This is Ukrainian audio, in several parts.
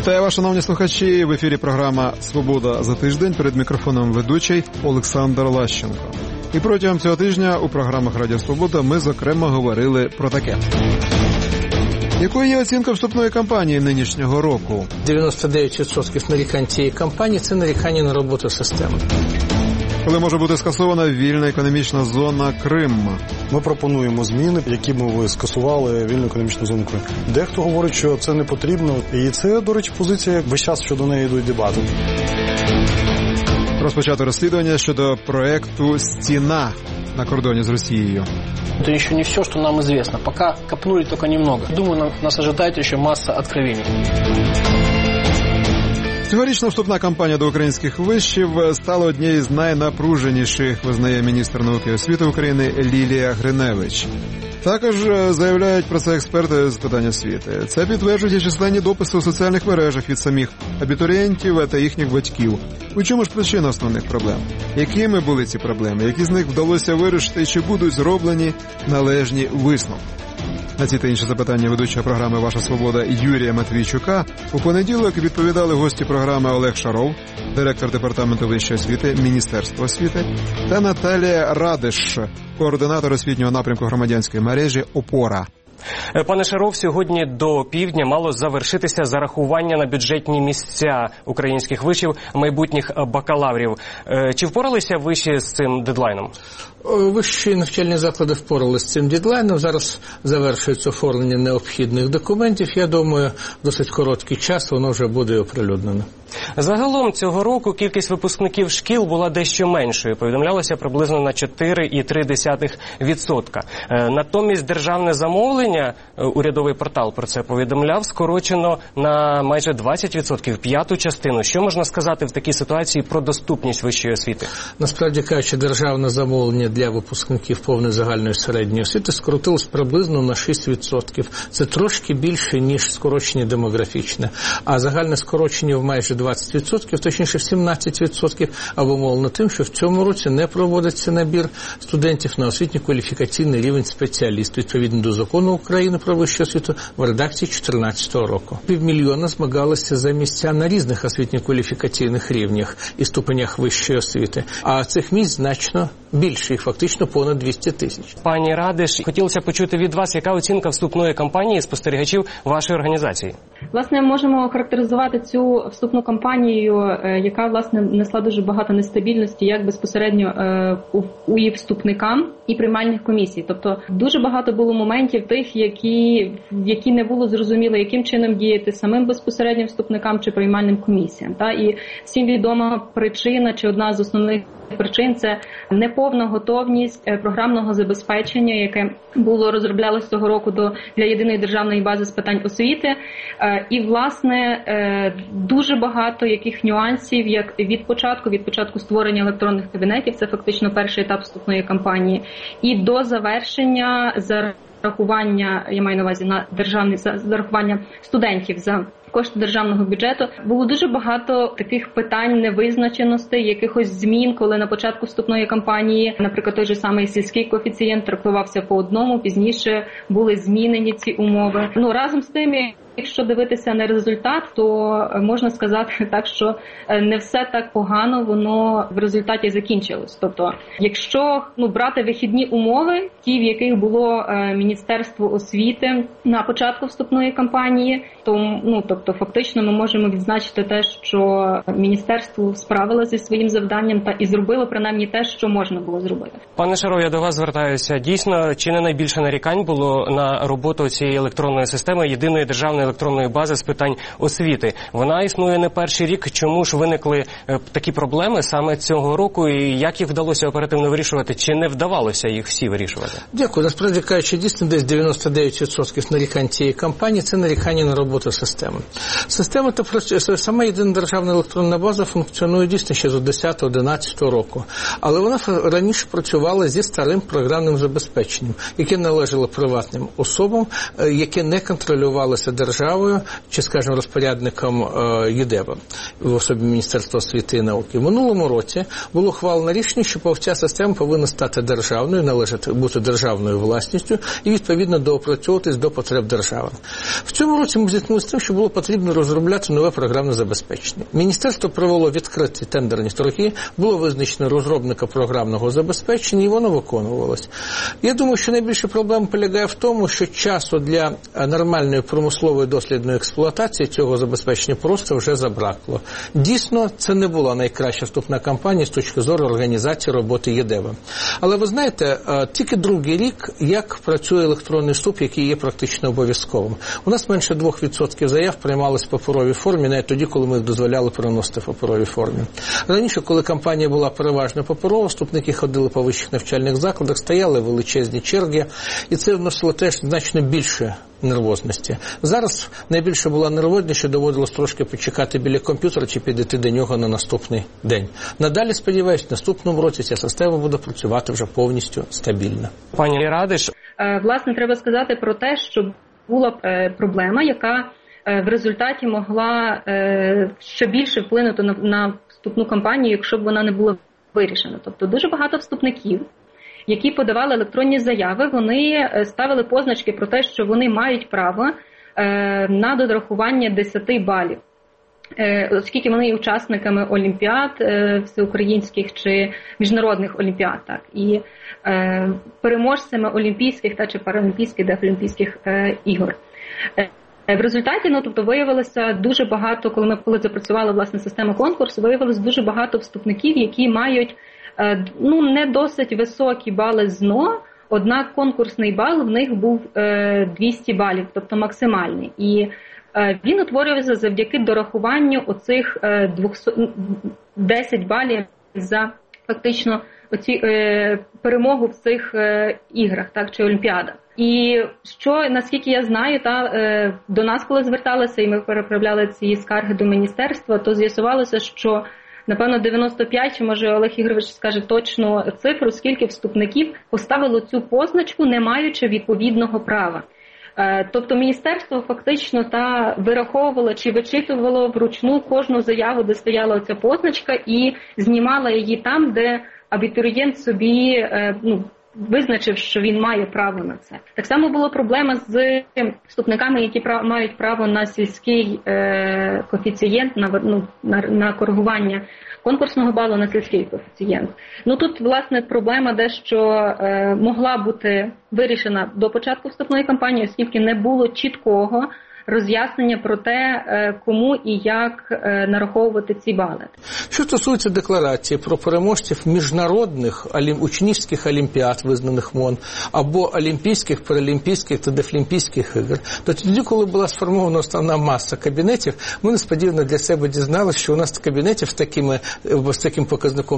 Вітаю вас, шановні слухачі. В ефірі програма «Свобода за тиждень». Перед мікрофоном ведучий Олександр Лащенко. І протягом цього тижня у програмах «Радіо Свобода» ми, зокрема, говорили про таке. Якою є оцінка вступної кампанії нинішнього року? 99% нарікань цієї кампанії – це нарікання на роботу системи. Коли може бути скасована вільна економічна зона Крим? Ми пропонуємо зміни, які б ви скасували вільну економічну зону Крим. Дехто говорить, що це не потрібно. І це, до речі, позиція, весь час щодо неї йдуть дебати. Розпочато розслідування щодо проекту «Стіна» на кордоні з Росією. Это еще не все, что нам известно. Пока копнули только немного. Думаю, нас ожидает еще масса откровений. Цьогорічна вступна кампанія до українських вишів стала однією з найнапруженіших, визнає міністр науки і освіти України Лілія Гриневич. Також заявляють про це експерти з питань освіти. Це підтверджують і численні дописи у соціальних мережах від самих абітурієнтів та їхніх батьків. У чому ж причина основних проблем? Якими були ці проблеми? Які з них вдалося вирішити і чи будуть зроблені належні висновки? На ці та інші запитання ведучого програми «Ваша свобода» Юрія Матвійчука у понеділок відповідали гості програми Олег Шаров, директор Департаменту вищої освіти Міністерства освіти, та Наталія Радиш, координатор освітнього напрямку громадянської мережі «Опора». Пане Шаров, сьогодні до півдня мало завершитися зарахування на бюджетні місця українських вишів майбутніх бакалаврів. Чи впоралися виші з цим дедлайном? Вищі навчальні заклади впоралися з цим дедлайном. Зараз завершується оформлення необхідних документів. Я думаю, досить короткий час воно вже буде оприлюднено. Загалом цього року кількість випускників шкіл була дещо меншою. Повідомлялося приблизно на 4,3%. Натомість державне замовлення, урядовий портал про це повідомляв, скорочено на майже 20%, п'яту частину. Що можна сказати в такій ситуації про доступність вищої освіти? Насправді кажучи, державне замовлення для випускників повної загальної середньої освіти скоротилось приблизно на 6%. Це трошки більше, ніж скорочення демографічне. А загальне скорочення в майже 20%, точніше в 17%, обумовлено тим, що в цьому році не проводиться набір студентів на освітньо-кваліфікаційний рівень спеціаліст, відповідно до закону України про вищу освіту в редакції 2014 року. 500 000 змагалися за місця на різних освітньо-кваліфікаційних рівнях і ступенях вищої освіти. А цих місць значно більше, їх фактично понад 200 тисяч. Пані Радиш, хотілося почути від вас, яка оцінка вступної кампанії спостерігачів вашої організації? Власне, можемо охарактеризувати цю вступну кампанію, яка, власне, несла дуже багато нестабільності, як безпосередньо у її вступникам і приймальних комісій. Тобто, дуже багато було моментів тих, які не було зрозуміло, яким чином діяти самим безпосередньо вступникам чи приймальним комісіям. І всім відома причина, чи одна з основних причин – це неповна готовність програмного забезпечення, яке розроблялось цього року для єдиної державної бази з питань освіти. І, власне, дуже багато яких нюансів, як від початку створення електронних кабінетів, це фактично перший етап вступної кампанії, і до завершення зарахування, я маю на увазі на державне зарахування студентів за кошти державного бюджету. Було дуже багато таких питань невизначеностей, якихось змін, коли на початку вступної кампанії, наприклад, той же самий сільський коефіцієнт трактувався по одному, пізніше були змінені ці умови. Разом з тим, якщо дивитися на результат, то можна сказати так, що не все так погано воно в результаті закінчилось. Тобто, якщо брати вихідні умови, ті, в яких було Міністерство освіти на початку вступної кампанії, то фактично ми можемо відзначити те, що міністерство справилося зі своїм завданням і зробило принаймні те, що можна було зробити. Пане Шаров, я до вас звертаюся. Дійсно, чи не найбільше нарікань було на роботу цієї електронної системи, єдиної державної електронної бази з питань освіти? Вона існує не перший рік. Чому ж виникли такі проблеми саме цього року і як їх вдалося оперативно вирішувати? Чи не вдавалося їх всі вирішувати? Дякую. Насправді кажучи, дійсно десь 99% нарікань цієї кампанії – це нарікання на роботу системи. Система та сама єдина державна електронна база функціонує дійсно ще з 10-11 року. Але вона раніше працювала зі старим програмним забезпеченням, яке належало приватним особам, яке не контролювалося державою чи, скажімо, розпорядником ЮДЕБа в особі Міністерства освіти і науки. В минулому році було ухвалено рішення, що ця система повинна стати державною, належати бути державною власністю і, відповідно, доопрацьовуватись до потреб держави. В цьому році ми зіткнулися з тим, що було потрібно розробляти нове програмне забезпечення. Міністерство провело відкриті тендерні торги, було визначено розробника програмного забезпечення, і воно виконувалось. Я думаю, що найбільша проблема полягає в тому, що часу для нормальної промислової дослідної експлуатації цього забезпечення просто вже забракло. Дійсно, це не була найкраща вступна кампанія з точки зору організації роботи ЄДЕВа. Але ви знаєте, тільки другий рік, як працює електронний вступ, який є практично обов'язковим. У нас менше 2% заяв приймалися в паперовій формі, навіть тоді, коли ми їх дозволяли переносити в паперовій формі. Раніше, коли кампанія була переважно паперова, вступники ходили по вищих навчальних закладах, стояли величезні черги, і це вносило теж значно більше нервозності. Зараз найбільше була нервозність, що доводилось трошки почекати біля комп'ютера чи підійти до нього на наступний день. Надалі, сподіваюся, в наступному році ця система буде працювати вже повністю стабільно. Пані Радиш. Власне, треба сказати про те, що була проблема, яка в результаті могла ще більше вплинути на вступну кампанію, якщо б вона не була вирішена. Тобто дуже багато вступників, які подавали електронні заяви, вони ставили позначки про те, що вони мають право на дорахування 10 балів. Оскільки вони є учасниками олімпіад всеукраїнських чи міжнародних олімпіад. Так. І переможцями олімпійських чи паралімпійських, дефлімпійських ігор. В результаті, виявилося дуже багато, коли запрацювала власне система конкурсу, виявилося дуже багато вступників, які мають не досить високі бали ЗНО, однак конкурсний бал в них був 200 балів, тобто максимальний. І він утворювався завдяки дорахуванню оцих 10 балів за фактично перемогу в цих іграх, так, чи олімпіадах. І що, наскільки я знаю, до нас, коли зверталися, і ми переправляли ці скарги до міністерства, то з'ясувалося, що, напевно, 95, чи може Олег Ігорович скаже точну цифру, скільки вступників поставило цю позначку, не маючи відповідного права. Тобто міністерство фактично вираховувало чи вичитувало вручну кожну заяву, де стояла оця позначка, і знімало її там, де абітурієнт собі визначив, що він має право на це. Так само була проблема з вступниками, які мають право на сільський коефіцієнт, на коригування конкурсного балу на сільський коефіцієнт. Тут, власне, проблема дещо могла бути вирішена до початку вступної кампанії, оскільки не було чіткого роз'яснення про те, кому і як нараховувати ці бали. Що стосується декларації про переможців міжнародних учнівських олімпіад, визнаних МОН, або олімпійських, паралімпійських та дефлімпійських ігор, то тоді, коли була сформована основна маса кабінетів, ми несподівано для себе дізналися, що у нас кабінетів з таким показником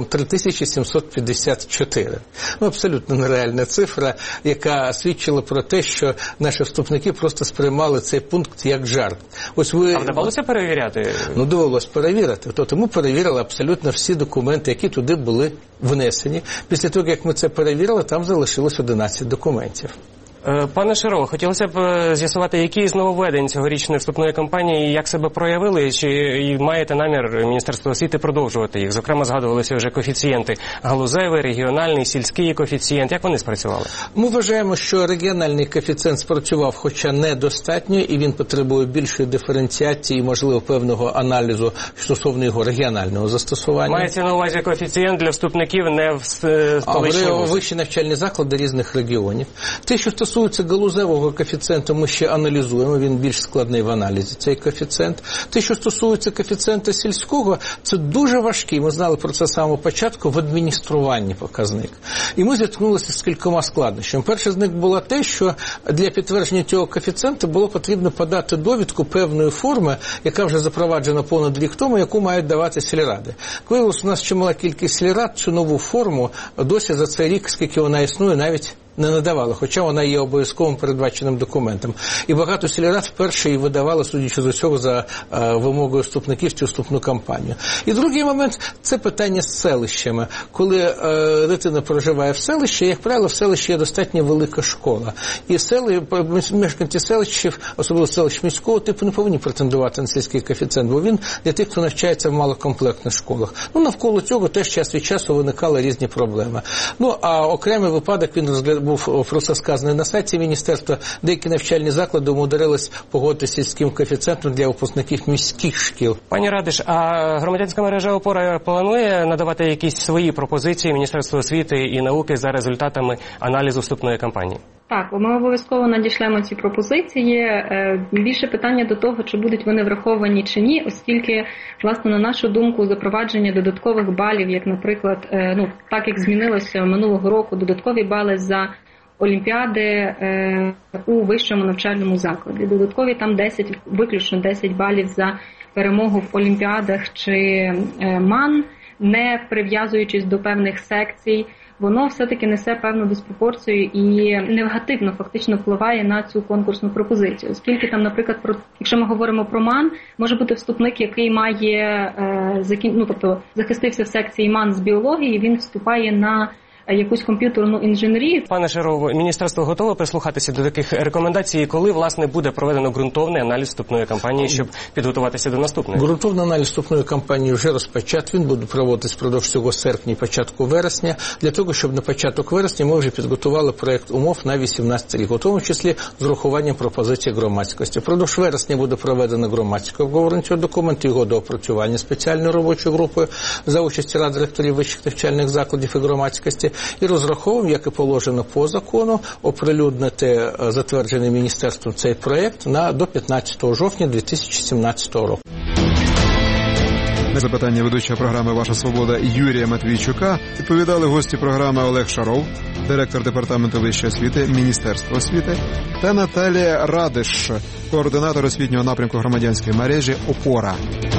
3754. Абсолютно нереальна цифра, яка свідчила про те, що наші вступники просто сприймали цей пункт як жарт. А вдавалося перевіряти? Довелося перевірити. Тобто ми перевірили абсолютно всі документи, які туди були внесені. Після того, як ми це перевірили, там залишилось 11 документів. Пане Шаро, хотілося б з'ясувати, які з нововведень цьогорічної вступної кампанії, як себе проявили, чи маєте намір Міністерство освіти продовжувати їх? Зокрема, згадувалися вже коефіцієнти галузевий, регіональний, сільський коефіцієнт. Як вони спрацювали? Ми вважаємо, що регіональний коефіцієнт спрацював, хоча недостатньо, і він потребує більшої диференціації і, можливо, певного аналізу стосовно його регіонального застосування. Мається на увазі коефіцієнт для вступників не в столичній вузі? Вищі навчальні заклади різних регіонів. Те, що стосується галузевого коефіцієнту, ми ще аналізуємо, він більш складний в аналізі, цей коефіцієнт. Те, що стосується коефіцієнта сільського, це дуже важкий, ми знали про це з самого початку, в адмініструванні показник. І ми зіткнулися з кількома складнощами. Перше з них було те, що для підтвердження цього коефіцієнту було потрібно подати довідку певної форми, яка вже запроваджена понад рік тому, яку мають давати сільради. Виявилося, у нас чимала кількість сільрад цю нову форму досі за цей рік, скільки вона існує, навіть не надавали, хоча вона є обов'язковим передбаченим документом. І багато сільрад вперше її видавали, судячи з усього, за вимогою вступників цю вступну кампанію. І другий момент – це питання з селищами. Коли дитина проживає в селищі, як правило, в селищі є достатньо велика школа. І мешканці селищів, особливо селищ міського типу, не повинні претендувати на сільський коефіцієнт, бо він для тих, хто навчається в малокомплектних школах. Навколо цього теж час від часу виникали різні проблеми. А окремий випадок він був просто сказаний на сайті міністерства, деякі навчальні заклади умудрились погодитися з сільським коефіцієнтом для випускників міських шкіл. Пані Радиш, а громадянська мережа «Опора» планує надавати якісь свої пропозиції Міністерству освіти і науки за результатами аналізу вступної кампанії? Так, ми обов'язково надішлемо ці пропозиції. Більше питання до того, чи будуть вони враховані чи ні, оскільки, власне, на нашу думку, запровадження додаткових балів, як, наприклад, так як змінилося минулого року, додаткові бали за олімпіади у вищому навчальному закладі. Додаткові там виключно 10 балів за перемогу в олімпіадах чи МАН, не прив'язуючись до певних секцій. Воно все-таки несе певну диспропорцію і негативно фактично впливає на цю конкурсну пропозицію. Оскільки там, наприклад, якщо ми говоримо про МАН, може бути вступник, який має, захистився в секції МАН з біології, він вступає на якусь комп'ютерну інженерію. Пане Шаров, міністерство готове прислухатися до таких рекомендацій, коли, власне, буде проведено ґрунтовний аналіз вступної кампанії, щоб підготуватися до наступної? Ґрунтовний аналіз вступної кампанії вже розпочат. Він буде проводитись впродовж цього серпня і початку вересня, для того, щоб на початок вересня ми вже підготували проєкт умов на 18 рік, у тому числі з урахуванням пропозицій громадськості. Впродовж вересня буде проведено громадське обговорення цього документу, його доопрацювання спеціальною робочою групою за участі Ради ректорів вищих навчальних закладів і громадськості. І розраховуємо, як і положено по закону, оприлюднити затверджений міністерством цей проєкт до 15 жовтня 2017 року. На запитання ведучого програми «Ваша свобода» Юрія Матвійчука відповідали гості програми Олег Шаров, директор Департаменту вищої освіти Міністерства освіти, та Наталія Радиш, координатор освітнього напрямку громадянської мережі «Опора».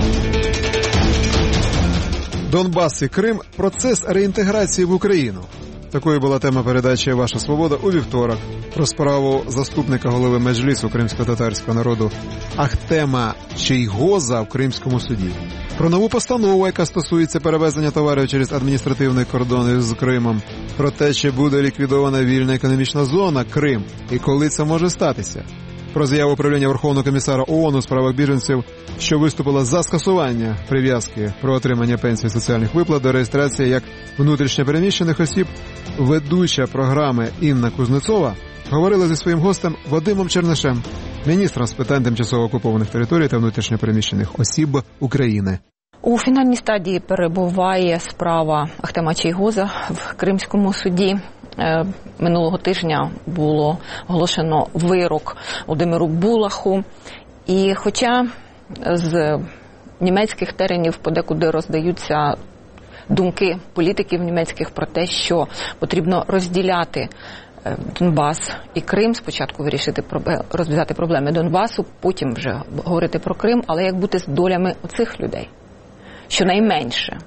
Донбас і Крим – процес реінтеграції в Україну. Такою була тема передачі «Ваша свобода» у вівторок. Про справу заступника голови Меджлісу кримсько-татарського народу Ахтема Чийгоза в Кримському суді. Про нову постанову, яка стосується перевезення товарів через адміністративний кордон з Кримом. Про те, чи буде ліквідована вільна економічна зона Крим і коли це може статися. Про заяву управління Верховного комісара ООН у справах біженців, що виступила за скасування прив'язки про отримання пенсій соціальних виплат до реєстрації як внутрішньопереміщених осіб, ведуча програми Інна Кузнецова говорила зі своїм гостем Вадимом Чернишем, міністром з питань тимчасово окупованих територій та внутрішньопереміщених осіб України. У фінальній стадії перебуває справа Ахтема Чийгоза в Кримському суді. Минулого тижня було оголошено вирок Володимиру Булаху. І хоча з німецьких теренів подекуди роздаються думки політиків німецьких про те, що потрібно розділяти Донбас і Крим, спочатку розв'язати проблеми Донбасу, потім вже говорити про Крим, але як бути з долями оцих людей, щонайменше.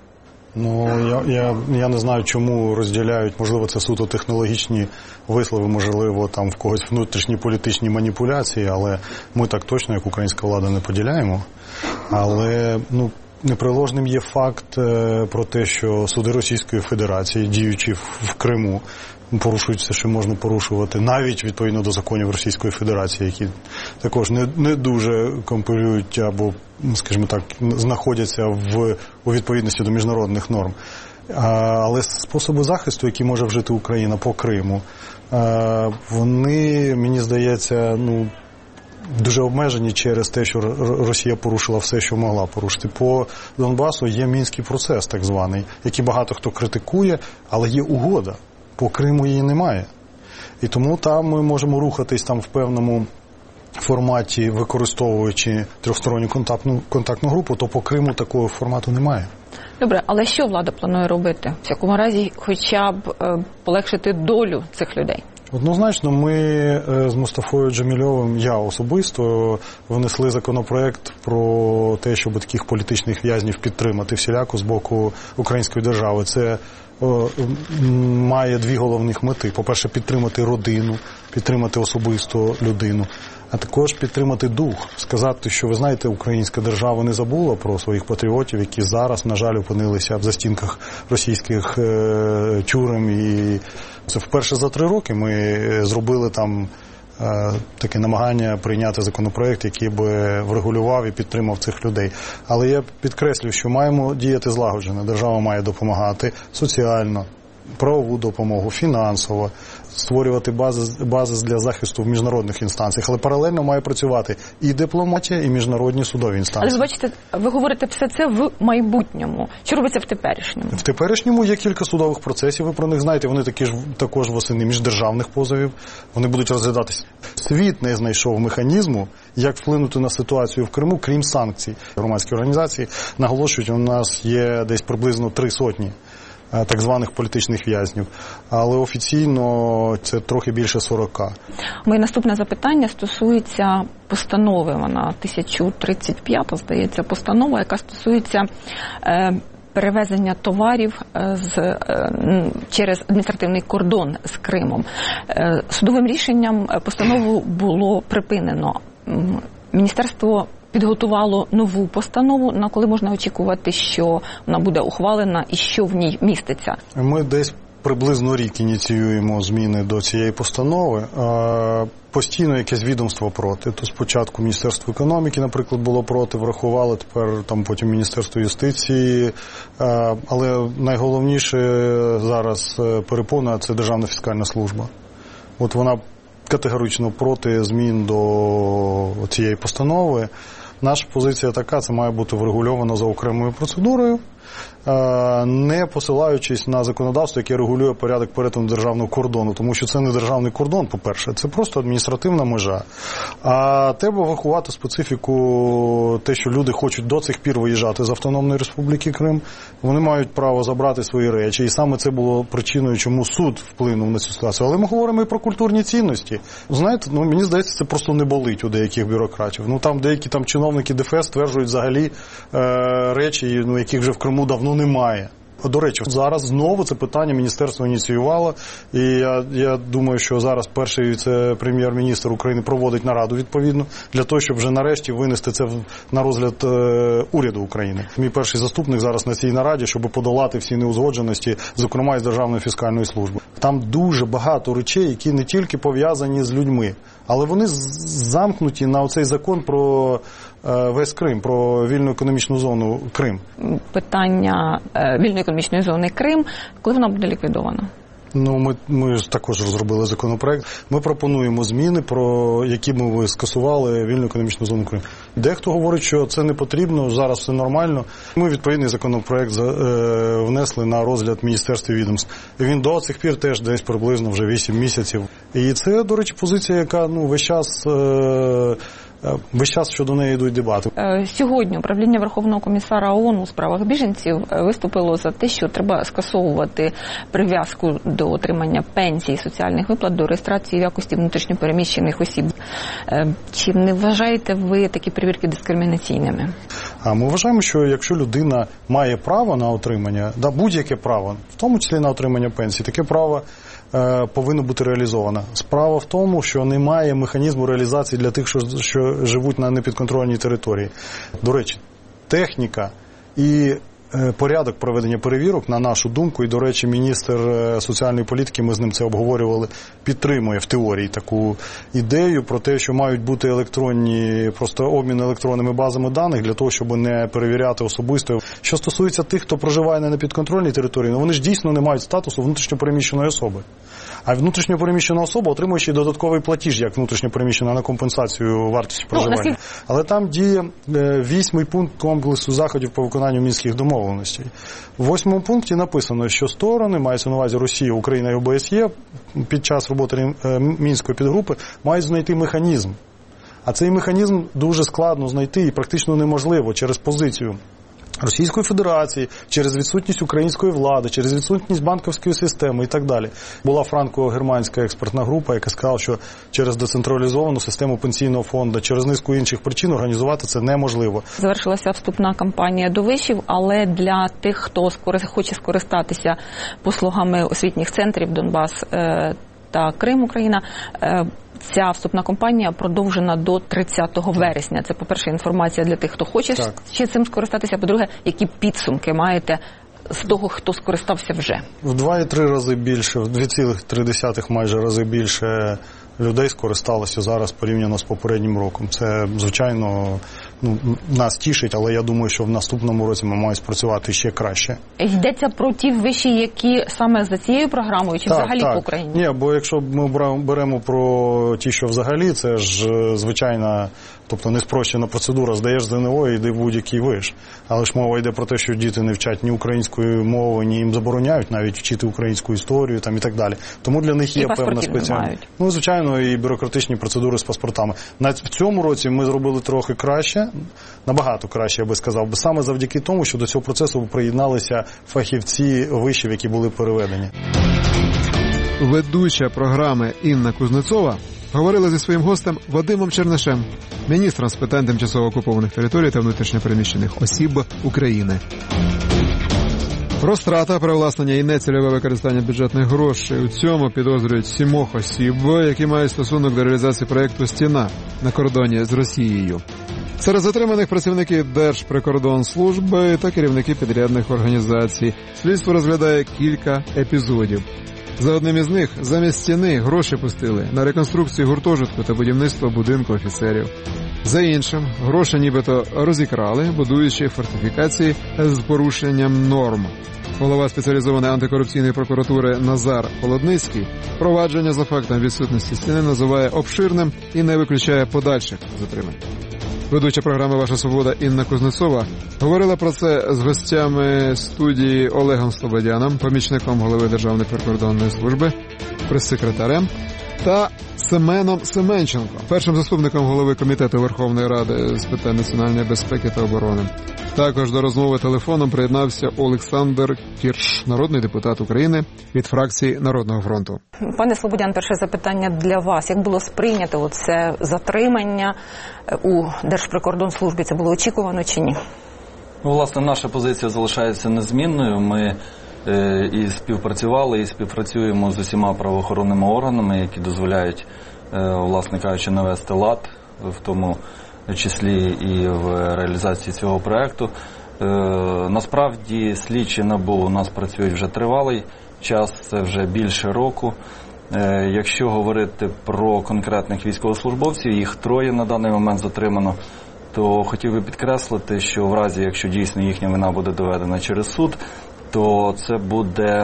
Я не знаю, чому розділяють, можливо, це суто технологічні вислови, можливо, там в когось внутрішні політичні маніпуляції, але ми так точно, як українська влада, не поділяємо. Але, непреложним є факт про те, що суди Російської Федерації, діючи в Криму, порушують все, що можна порушувати, навіть відповідно до законів Російської Федерації, які також не дуже компілюють або, скажімо так, знаходяться у відповідності до міжнародних норм. Але способи захисту, які може вжити Україна по Криму, вони, мені здається, дуже обмежені через те, що Росія порушила все, що могла порушити. По Донбасу є Мінський процес, так званий, який багато хто критикує, але є угода. По Криму її немає. І тому там ми можемо рухатись там в певному форматі, використовуючи трьохсторонню контактну групу, то по Криму такого формату немає. Добре, але що влада планує робити? В всякому разі, хоча б полегшити долю цих людей? Однозначно, ми з Мустафою Джемільовим, я особисто, внесли законопроект про те, щоб таких політичних в'язнів підтримати всіляко з боку української держави. Це має дві головних мети. По-перше, підтримати родину, підтримати особисто людину, а також підтримати дух. Сказати, що, ви знаєте, українська держава не забула про своїх патріотів, які зараз, на жаль, опинилися в застінках російських тюрем. І це вперше за 3 роки ми зробили там таке намагання прийняти законопроект, який би врегулював і підтримав цих людей. Але я підкреслюю, що маємо діяти злагоджено. Держава має допомагати соціально, правову допомогу, фінансово, створювати бази для захисту в міжнародних інстанціях. Але паралельно має працювати і дипломатія, і міжнародні судові інстанції. Але ви бачите, ви говорите все це в майбутньому. Що робиться в теперішньому? В теперішньому є кілька судових процесів, ви про них знаєте, вони також восени міждержавних позовів, вони будуть розглядатися. Світ не знайшов механізму, як вплинути на ситуацію в Криму, крім санкцій. Громадські організації наголошують, у нас є десь приблизно 300 так званих політичних в'язнів, але офіційно це трохи більше 40. Моє наступне запитання стосується постанови, вона 1035, здається, постанова, яка стосується перевезення товарів через адміністративний кордон з Кримом. Судовим рішенням постанову було припинено. Міністерство підготувало нову постанову, на коли можна очікувати, що вона буде ухвалена і що в ній міститься? Ми десь приблизно рік ініціюємо зміни до цієї постанови. Постійно якесь відомство проти. То спочатку Міністерство економіки, наприклад, було проти, врахували, тепер потім Міністерство юстиції. Але найголовніше зараз перепона – це Державна фіскальна служба. От вона категорично проти змін до цієї постанови. Наша позиція така, це має бути врегульовано за окремою процедурою, не посилаючись на законодавство, яке регулює порядок перетину державного кордону, тому що це не державний кордон, по-перше, це просто адміністративна межа. А треба врахувати специфіку, те, що люди хочуть до цих пір виїжджати з Автономної Республіки Крим, вони мають право забрати свої речі, і саме це було причиною, чому суд вплинув на цю ситуацію. Але ми говоримо і про культурні цінності. Знаєте, мені здається, це просто не болить у деяких бюрократів. Там деякі чиновники ДФС стверджують взагалі речі, яких вже в Криму давно немає. До речі, зараз знову це питання міністерство ініціювало, і я думаю, що зараз перший віце-прем'єр-міністр України проводить нараду відповідно, для того, щоб вже нарешті винести це на розгляд уряду України. Мій перший заступник зараз на цій нараді, щоб подолати всі неузгодженості, зокрема із Державною фіскальною службою. Там дуже багато речей, які не тільки пов'язані з людьми, але вони замкнуті на оцей закон про весь Крим, про вільну економічну зону Крим. Питання вільної економічної зони Крим, коли вона буде ліквідована? Ми ж також розробили законопроект. Ми пропонуємо зміни, про які ми скасували вільну економічну зону Крим. Дехто говорить, що це не потрібно, зараз все нормально. Ми відповідний законопроект внесли на розгляд Міністерства відомств. Він до цих пір теж десь приблизно вже 8 місяців. І це, до речі, позиція, яка весь час щодо неї йдуть дебати. Сьогодні управління Верховного комісара ООН у справах біженців виступило за те, що треба скасовувати прив'язку до отримання пенсій, соціальних виплат до реєстрації в якості внутрішньопереміщених осіб. Чи не вважаєте ви такі перевірки дискримінаційними? Ми вважаємо, що якщо людина має право на отримання, будь-яке право, в тому числі на отримання пенсії, таке право повинно бути реалізовано. Справа в тому, що немає механізму реалізації для тих, що живуть на непідконтрольній території. До речі, техніка і порядок проведення перевірок, на нашу думку, і, до речі, міністр соціальної політики, ми з ним це обговорювали, підтримує в теорії таку ідею про те, що мають бути просто обмін електронними базами даних для того, щоб не перевіряти особисто. Що стосується тих, хто проживає на непідконтрольній території, вони ж дійсно не мають статусу внутрішньопереміщеної особи. А внутрішньопереміщена особа отримує ще додатковий платіж, як внутрішньопереміщена, на компенсацію вартості проживання. Але там діє 8-й пункт комплексу заходів по виконанню мінських домовленостей. В 8-му пункті написано, що сторони, мається на увазі Росія, Україна і ОБСЄ, під час роботи Мінської підгрупи мають знайти механізм. А цей механізм дуже складно знайти і практично неможливо через позицію Російської Федерації, через відсутність української влади, через відсутність банківської системи і так далі. Була франко-германська експертна група, яка сказала, що через децентралізовану систему пенсійного фонду, через низку інших причин організувати це неможливо. Завершилася вступна кампанія до вишів, але для тих, хто хоче скористатися послугами освітніх центрів Донбас та Крим, Україна, ця вступна кампанія продовжена до 30 вересня. Це, по-перше, інформація для тих, хто хоче ще цим скористатися. По-друге, які підсумки маєте з того, хто скористався вже? В 2,3 рази більше, в 2,3 майже рази більше людей скористалося зараз порівняно з попереднім роком. Це, звичайно, нас тішить, але я думаю, що в наступному році ми маємо спрацювати ще краще. Йдеться про ті виші, які саме за цією програмою, чи взагалі по Україні? Ні, бо якщо ми беремо про ті, що взагалі, це ж звичайна, тобто не спрощена процедура, здаєш ЗНО і йди в будь-який виш. Але ж мова йде про те, що діти не вчать ні української мови, ні їм забороняють навіть вчити українську історію там, і так далі. Тому для них є певна спеціальна. Ну, звичайно, і бюрократичні процедури з паспортами. В цьому році ми зробили трохи краще, набагато краще, я би сказав, бо саме завдяки тому, що до цього процесу приєдналися фахівці вишів, які були переведені. Ведуча програми Інна Кузнецова говорила зі своїм гостем Вадимом Чернишем, міністром з питань тимчасово окупованих територій та внутрішньопереміщених осіб України. Розтрата, привласнення і нецільове використання бюджетних грошей. У цьому підозрюють 7 осіб, які мають стосунок до реалізації проєкту «Стіна» на кордоні з Росією. Серед затриманих працівники Держприкордонслужби та керівники підрядних організацій. Слідство розглядає кілька епізодів. За одним із них замість стіни гроші пустили на реконструкцію гуртожитку та будівництво будинку офіцерів. За іншим, гроші нібито розікрали, будуючи фортифікації з порушенням норм. Голова спеціалізованої антикорупційної прокуратури Назар Холодницький провадження за фактом відсутності стіни називає обширним і не виключає подальших затримань. Ведуча програми «Ваша свобода» Інна Кузнецова говорила про це з гостями студії Олегом Слободяном, помічником голови Державної прикордонної служби, прес-секретарем, та Семеном Семенченком, першим заступником голови Комітету Верховної Ради з питань національної безпеки та оборони. Також до розмови телефоном приєднався Олександр Кірш, народний депутат України від фракції Народного фронту. Пане Слободян, перше запитання для вас. Як було сприйнято це затримання у Держприкордонслужбі? Це було очікувано чи ні? Власне, наша позиція залишається незмінною. Ми і співпрацювали, і співпрацюємо з усіма правоохоронними органами, які дозволяють, власне кажучи, навести лад, в тому числі і в реалізації цього проєкту. Насправді, слідчі НАБУ у нас працюють вже тривалий час, це вже більше року. Якщо говорити про конкретних військовослужбовців, їх 3 на даний момент затримано, то хотів би підкреслити, що в разі, якщо дійсно їхня вина буде доведена через суд, то це буде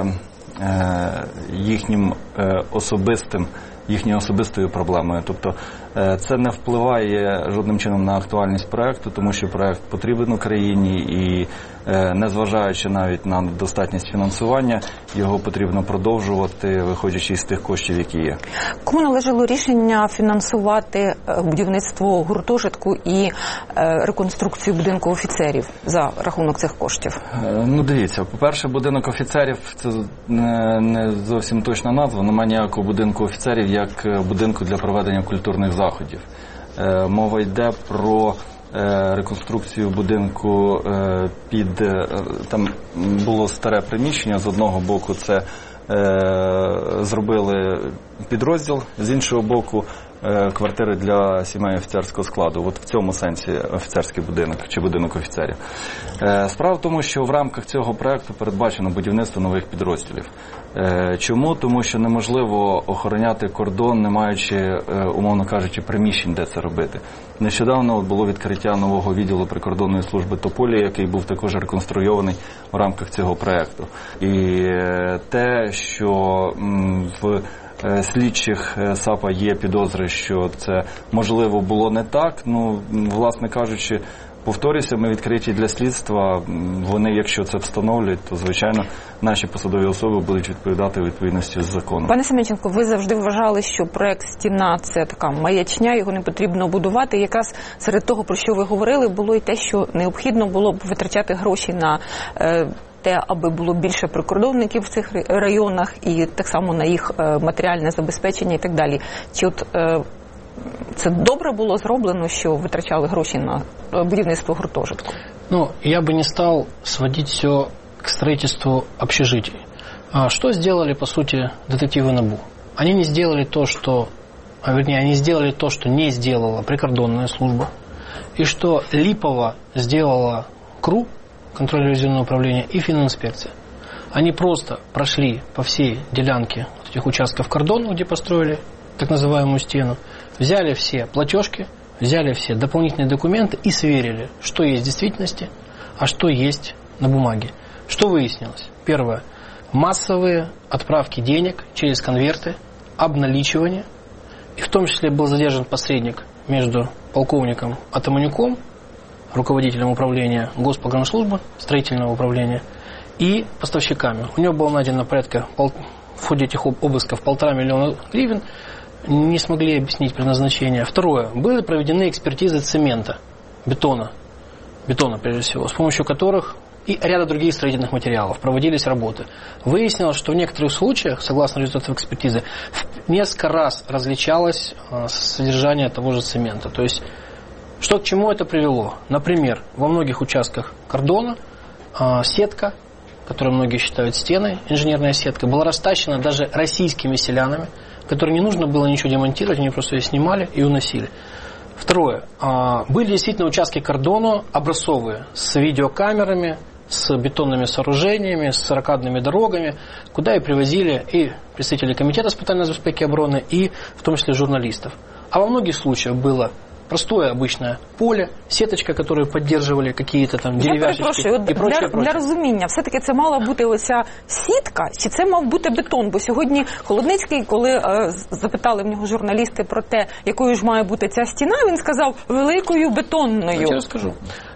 їхньою особистою проблемою. Тобто це не впливає жодним чином на актуальність проєкту, тому що проєкт потрібен Україні і, незважаючи навіть на недостатність фінансування, його потрібно продовжувати, виходячи з тих коштів, які є. Кому належало рішення фінансувати будівництво гуртожитку і реконструкцію будинку офіцерів за рахунок цих коштів? Ну, дивіться, по-перше, будинок офіцерів – це не зовсім точна назва, немає ніякого будинку офіцерів як будинку для проведення культурних заходів. Мова йде про реконструкцію будинку там було старе приміщення, з одного боку це зробили підрозділ, з іншого боку квартири для сімей офіцерського складу. От в цьому сенсі офіцерський будинок чи будинок офіцерів. Справа в тому, що в рамках цього проєкту передбачено будівництво нових підрозділів. Чому? Тому що неможливо охороняти кордон, не маючи, умовно кажучи, приміщень, де це робити. Нещодавно було відкриття нового відділу прикордонної служби «Тополі», який був також реконструйований в рамках цього проєкту. І те, що в слідчих САПа є підозри, що це, можливо, було не так, власне кажучи, повторюся, ми відкриті для слідства. Вони, якщо це встановлюють, то, звичайно, наші посадові особи будуть відповідати у відповідності з законом. Пане Семенченко, ви завжди вважали, що проект «Стіна» – це така маячня, його не потрібно будувати. Якраз серед того, про що ви говорили, було і те, що необхідно було б витрачати гроші на те, аби було більше прикордонників в цих районах і так само на їх матеріальне забезпечення і так далі. Чи це добре було зроблено, що витрачали гроші на будівництво гуртожитку? Я бы не стал сводить все к строительству общежитий. Что сделали, по сути, детективы НАБУ? Они не сделали то, что не сделала прикордонная служба, и что липово сделала КРУ, контрольно-ревизионное управление, и фининспекция. Они просто прошли по всей делянке этих участков кордона, где построили так называемую стену, взяли все платежки, взяли все дополнительные документы и сверили, что есть в действительности, а что есть на бумаге. Что выяснилось? Первое. Массовые отправки денег через конверты, обналичивание. И в том числе был задержан посредник между полковником Атаманюком, руководителем управления Госпогранслужбы, строительного управления, и поставщиками. У него было найдено порядка, в ходе этих обысков, 1,5 миллиона гривен. Не смогли объяснить предназначение. Второе. Были проведены экспертизы цемента, бетона прежде всего, с помощью которых и ряда других строительных материалов проводились работы. Выяснилось, что в некоторых случаях, согласно результатам экспертизы, в несколько раз различалось содержание того же цемента. То есть, что к чему это привело? Например, во многих участках кордона сетка, которую многие считают стеной, инженерная сетка, была растащена даже российскими селянами, которым не нужно было ничего демонтировать, они просто ее снимали и уносили. Второе. Были действительно участки кордона образцовые, с видеокамерами, с бетонными сооружениями, с рокадными дорогами, куда и привозили и представители комитета испытаний безопасности и обороны, и в том числе журналистов. А во многих случаях было простое обычне поле, сіточка, которую поддерживали какие-то там дерев'яшечки і прочее. Для розуміння, все-таки це мала бути оця сітка, чи це мав бути бетон? Бо сьогодні Холодницький, коли запитали в нього журналісти про те, якою ж має бути ця стіна, він сказав, великою бетонною. Я расскажу.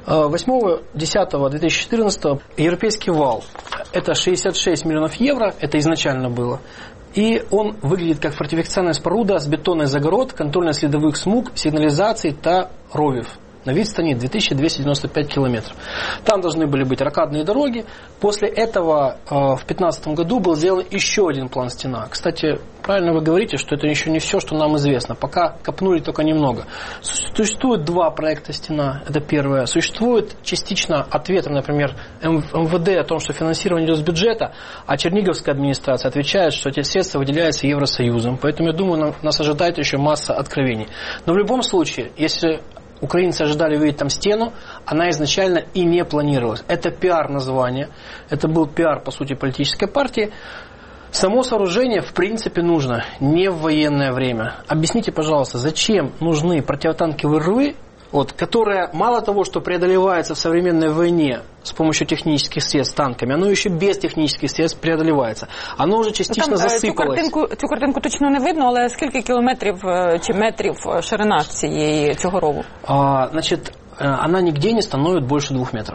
8.10.2014 европейский вал, это 66 миллионов евро, это изначально было. И он выглядит как фортификационная споруда с бетонной загород, контрольно-следовых смуг, сигнализаций та ровев. На відстані 2295 километров. Там должны были быть рокадные дороги. После этого в 2015 году был сделан еще один план стена. Кстати, правильно вы говорите, что это еще не все, что нам известно. Пока копнули только немного. Существует два проекта стена. Это первое. Существует частично ответ, например, МВД о том, что финансирование идет с бюджета, а Черниговская администрация отвечает, что эти средства выделяются Евросоюзом. Поэтому, я думаю, нас ожидает еще масса откровений. Но в любом случае, если украинцы ожидали увидеть там стену, она изначально и не планировалась. Это пиар-название, это был пиар, по сути, политической партии. Само сооружение, в принципе, нужно не в военное время. Объясните, пожалуйста, зачем нужны противотанковые рвы, которая мало того, что преодолевается в современной войне с помощью технических средств танками, оно еще без технических средств преодолевается. Оно уже частично засыпалось. Цю картинку точно не видно, але скільки кілометрів чи метрів ширина цього рову? Значит, она нигде не становит больше 2 метров.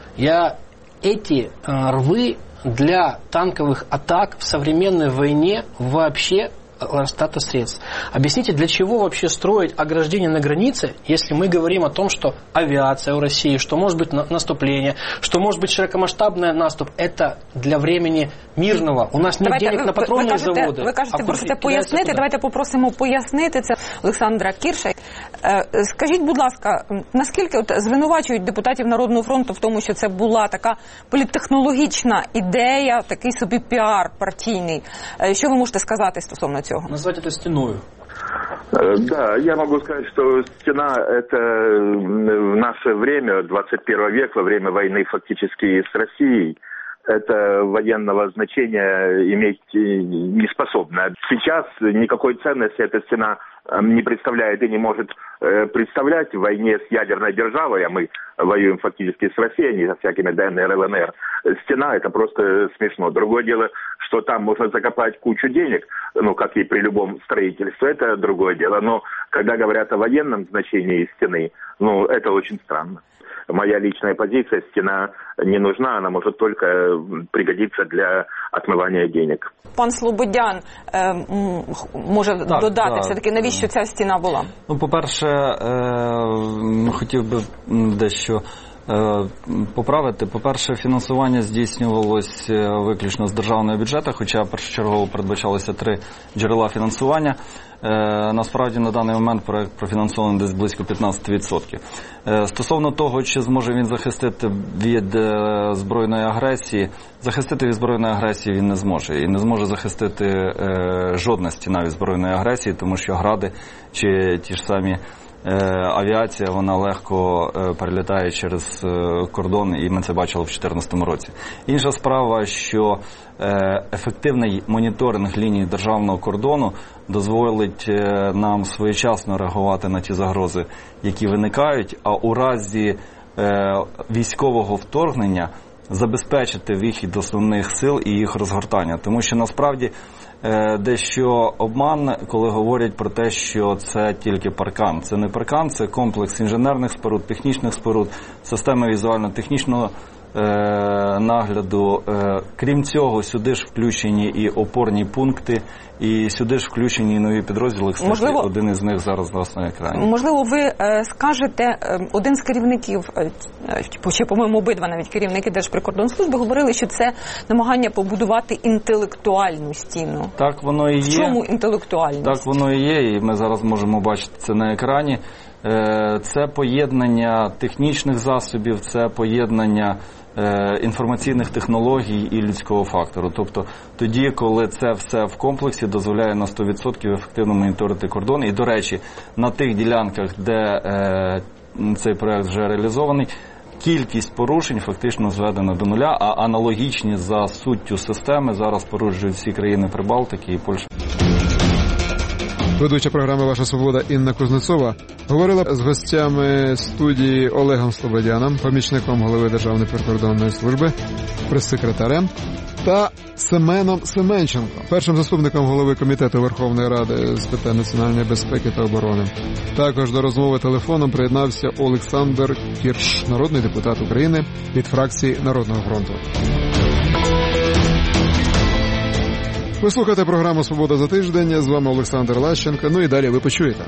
Эти рвы для танковых атак в современной войне вообще растрата средств. Объясните, для чего вообще строить ограждение на границе, если мы говорим о том, что авиация у России, что может быть наступление, что может быть широкомасштабный наступ, это для времени мирного. У нас нет денег на патронные заводи. Ви кажете, просите пояснити, давайте попросимо пояснити це Олександра Кірша. Скажіть, будь ласка, наскільки звинувачують депутатів Народного фронту в тому, що це була така політтехнологічна ідея, такий собі піар партійний. Що ви можете сказати стосовно цього? Назвать это стеною. Да, я могу сказать, что стена – это в наше время, 21 век, во время войны фактически с Россией, это военного значения иметь не способна. Сейчас никакой ценности эта стена не представляет и не может представлять в войне с ядерной державой, а мы воюем фактически с Россией, не со всякими ДНР, ЛНР. Стена – это просто смешно. Другое дело, что там можно закопать кучу денег, как и при любом строительстве, это другое дело. Но когда говорят о военном значении стены, это очень странно. Моя личная позиция, стена не нужна, она может только пригодиться для отмывания денег. Пан Слободян може додати все-таки, навіщо ця стіна була? По-перше, хотів би дещо поправити. По-перше, фінансування здійснювалось виключно з державного бюджету, хоча першочергово передбачалося 3 джерела фінансування. Насправді, на даний момент проект профінансований десь близько 15%. Стосовно того, чи зможе він захистити від збройної агресії, захистити від збройної агресії він не зможе. І не зможе захистити жодна стіна від збройної агресії, тому що гради чи ті ж самі авіація, вона легко перелітає через кордон, і ми це бачили в 2014 році. Інша справа, що ефективний моніторинг лінії державного кордону дозволить нам своєчасно реагувати на ті загрози, які виникають, а у разі військового вторгнення забезпечити вихід основних сил і їх розгортання. Тому що насправді дещо обман, коли говорять про те, що це тільки паркан. Це не паркан, це комплекс інженерних споруд, технічних споруд, системи візуально-технічного нагляду. Крім цього, сюди ж включені і опорні пункти, і сюди ж включені і нові підрозділи. Кстати, один із них зараз на екрані. Можливо, ви скажете, один з керівників, чи, по-моєму, обидва навіть керівники Держприкордонслужби говорили, що це намагання побудувати інтелектуальну стіну. Так воно і є. В чому інтелектуальність? Так воно і є, і ми зараз можемо бачити це на екрані. Це поєднання технічних засобів, це поєднання інформаційних технологій і людського фактору. Тобто тоді, коли це все в комплексі, дозволяє на 100% ефективно моніторити кордон. І, до речі, на тих ділянках, де цей проект вже реалізований, кількість порушень фактично зведена до нуля, а аналогічні за суттю системи зараз порушують всі країни Прибалтики і Польща. Ведуча програми «Ваша свобода» Інна Кузнецова говорила з гостями студії Олегом Слободяном, помічником голови Державної прикордонної служби, прес-секретарем, та Семеном Семенченком, першим заступником голови Комітету Верховної Ради з питань національної безпеки та оборони. Також до розмови телефоном приєднався Олександр Кірш, народний депутат України від фракції Народного фронту. Ви слухаєте програму «Свобода за тиждень». З вами Олександр Лащенко. Ну і далі ви почуєте.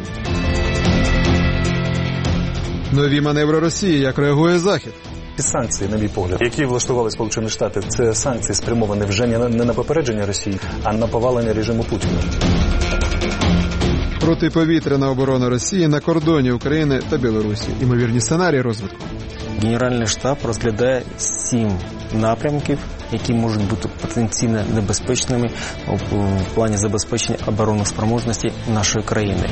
Нові маневри Росії. Як реагує Захід? Санкції, на мій погляд, які влаштували Сполучені Штати, це санкції спрямовані вже не на попередження Росії, а на повалення режиму Путіна. Протиповітряна оборона Росії на кордоні України та Білорусі. Імовірні сценарії розвитку. Генеральний штаб розглядає 7 напрямків, які можуть бути потенційно небезпечними в плані забезпечення оборонних спроможностей нашої країни.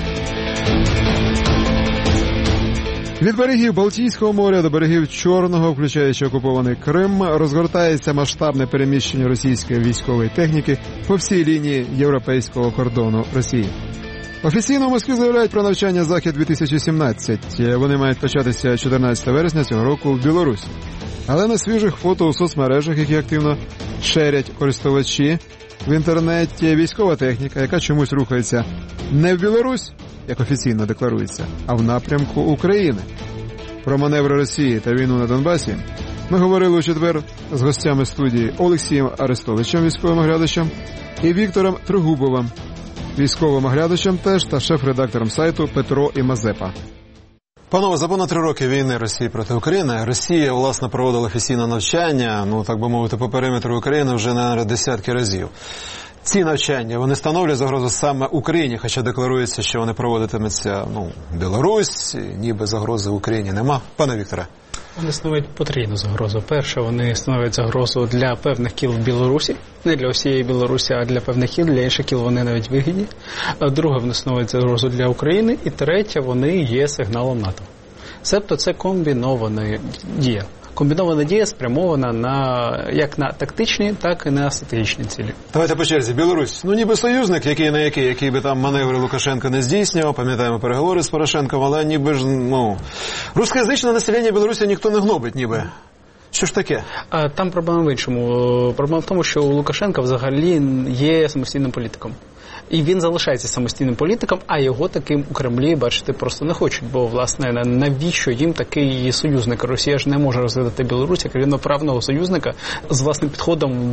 Від берегів Балтійського моря до берегів Чорного, включаючи окупований Крим, розгортається масштабне переміщення російської військової техніки по всій лінії європейського кордону Росії. Офіційно в Москві заявляють про навчання «Захід-2017». Вони мають початися 14 вересня цього року в Білорусі. Але на свіжих фото у соцмережах, які активно шерять користувачі в інтернеті, військова техніка, яка чомусь рухається не в Білорусь, як офіційно декларується, а в напрямку України. Про маневри Росії та війну на Донбасі ми говорили у четвер з гостями студії Олексієм Арестовичем, військовим оглядачем, і Віктором Тригубовим, військовим оглядачем теж та шеф-редактором сайту Петро і Мазепа. Панове, за понад 3 роки війни Росії проти України Росія, власне, проводила офіційне навчання, так би мовити, по периметру України вже, на десятки разів. Ці навчання, вони становлять загрозу саме Україні, хоча декларується, що вони проводитимуться, Білорусь, ніби загрози Україні нема. Пане Вікторе. Вони становлять потрійну загрозу. Перше, вони становлять загрозу для певних кіл в Білорусі, не для всієї Білорусі, а для певних кіл, для інших кіл вони навіть вигідні. Друге, вони становлять загрозу для України. І третє, вони є сигналом НАТО. Себто це комбінована дія. Комбінована дія спрямована як на тактичні, так і на стратегічні цілі. Давайте по черзі. Білорусь, ніби союзник, який би там маневри Лукашенка не здійснював, пам'ятаємо переговори з Порошенком, але ніби ж, рускоязичне населення Білорусі ніхто не гнобить, ніби. Що ж таке? Там проблема в іншому. Проблема в тому, що у Лукашенка взагалі є самостійним політиком. І він залишається самостійним політиком, а його таким у Кремлі бачити просто не хочуть. Бо, власне, навіщо їм такий союзник? Росія ж не може розглядати Білорусь як рівноправного союзника з власним підходом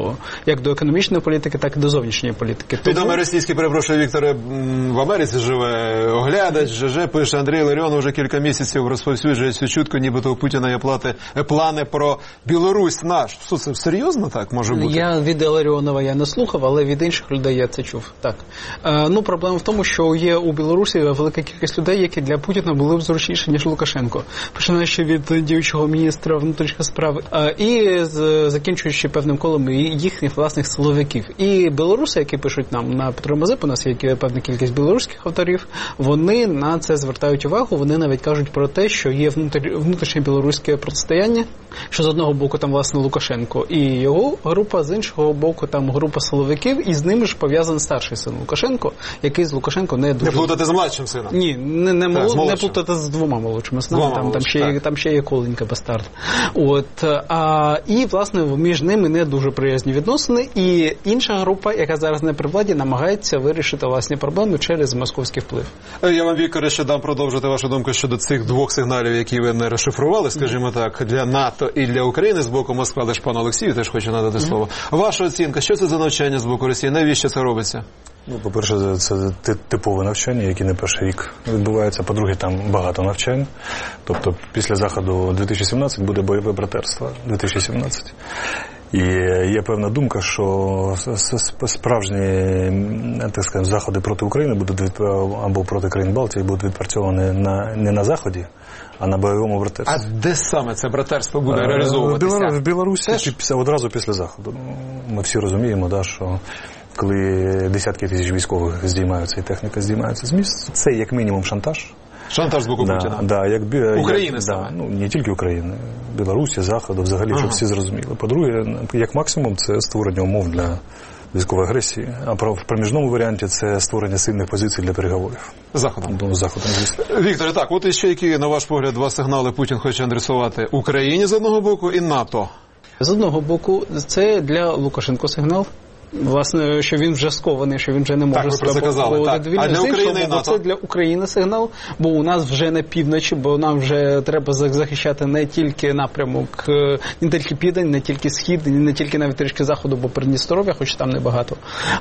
як до економічної політики, так і до зовнішньої політики. Відомий російський, перепрошую, Вікторе, в Америці живе оглядач, ЖЖ, пише, Андрій Ларіонов вже кілька місяців розповсюджує цю чутку, нібито у Путіна є плани про Білорусь наш. Що це серйозно так може бути? Я від Ларіонова не слухав, але від інших людей я це чув. Так. Проблема в тому, що є у Білорусі велика кількість людей, які для Путіна були б зручніші, ніж Лукашенко. Починаючи від діючого міністра внутрішніх справ і закінчуючи певним колом їхніх власних силовиків. І білоруси, які пишуть нам на Петро Мазеп, у нас є певна кількість білоруських авторів, вони на це звертають увагу, вони навіть кажуть про те, що є внутрішнє білоруське протистояння, що з одного боку там, власне, Лукашенко і його група, з іншого боку там група силовиків, і з ними ж пов'язаний старший син Лукашенко, який з Лукашенко не дуже... Не плутати з младшим сином? Ні, не плутати з двома молодшими синами, там ще є Коленька бастард. І, власне, між ними не дуже приязні відносини, і інша група, яка зараз не при владі, намагається вирішити власні проблеми через московський вплив. Я вам, Вікторе, ще дам продовжити вашу думку щодо цих двох сигналів, які ви не розшифрували, скажімо так, для НАТО і для України з боку Москви, але ж пану Олексію теж хочу надати слово. Ваша оцінка, що це за навчання з боку Росії? Навіщо це робиться? По-перше, це типове навчання, яке не перший рік відбувається. По-друге, там багато навчань. Тобто після Заходу 2017 буде бойове братерство 2017. І є певна думка, що справжні, так скажемо, заходи проти України будуть або проти країн Балтії будуть відпрацьовані не на Заході, а на бойовому братерстві. А де саме це братерство буде реалізовуватися? В Білорусі одразу після Заходу. Ми всі розуміємо, що коли десятки тисяч військових здіймаються і техніка здіймається з місць, це як мінімум шантаж. Шантаж з боку Путіна? України саме? Не тільки України, Білорусі, Заходу, взагалі, щоб всі зрозуміли. По-друге, як максимум, це створення умов для військової агресії, а в проміжному варіанті це створення сильних позицій для переговорів. Заходом, звісно. Вікторе, так, от іще які, на ваш погляд, два сигнали Путін хоче адресувати Україні з одного боку і НАТО? З одного боку, це для Лукашенко сигнал. Власне, що він вже скований, що він вже не може проводити війну. А для України і НАТО? Це для України сигнал, бо у нас вже на півночі, бо нам вже треба захищати не тільки напрямок, не тільки південь, не тільки схід, не тільки навіть трішки заходу, бо Придністров'я, хоч там небагато,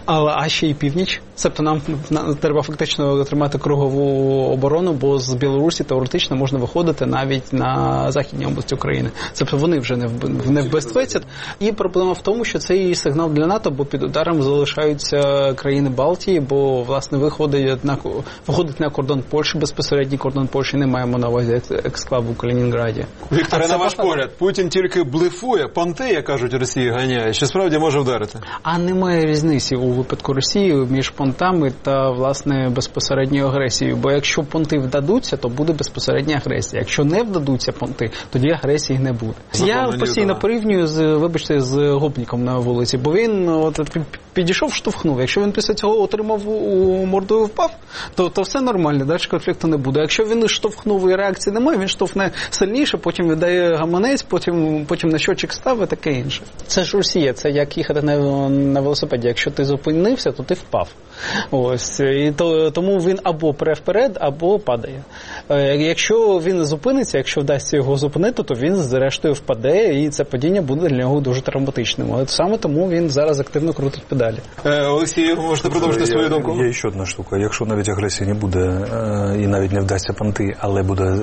а ще й північ. Тобто нам треба фактично тримати кругову оборону, бо з Білорусі теоретично можна виходити навіть на західній області України. Тобто вони вже не в безпеці. І проблема в тому, що це і сигнал для НАТО, бо під ударом залишаються країни Балтії, бо, власне, виходить на кордон Польщі, безпосередній кордон Польщі, не маємо на увазі ексклав у Калінінграді. Вікторе, на ваш погляд, Путін тільки блефує, понти, як кажуть, Росії ганяє, чи справді може вдарити? А немає різниці у випадку Росії між понтами та, власне, безпосередньою агресією, бо якщо понти вдадуться, то буде безпосередня агресія. Якщо не вдадуться понти, тоді агресії не буде. Я постійно порівнюю з гопніком на вулиці, бо він підійшов, штовхнув. Якщо він після цього отримав у морду і впав, то все нормально, далі конфлікту не буде. Якщо він штовхнув і реакції немає, він штовхне сильніше, потім віддає гаманець, потім на щочик ставить, таке інше. Це ж Росія, це як їхати на велосипеді. Якщо ти зупинився, то ти впав. Ось. І тому він або пре вперед, або падає. Якщо він зупиниться, якщо вдасться його зупинити, то він зрештою впаде, і це падіння буде для нього дуже травматичним. От саме тому він зараз активно крутить педалі. Олексій, ви можете продовжити свою думку? Є ще одна штука. Якщо навіть агресії не буде і навіть не вдасться понти, але буде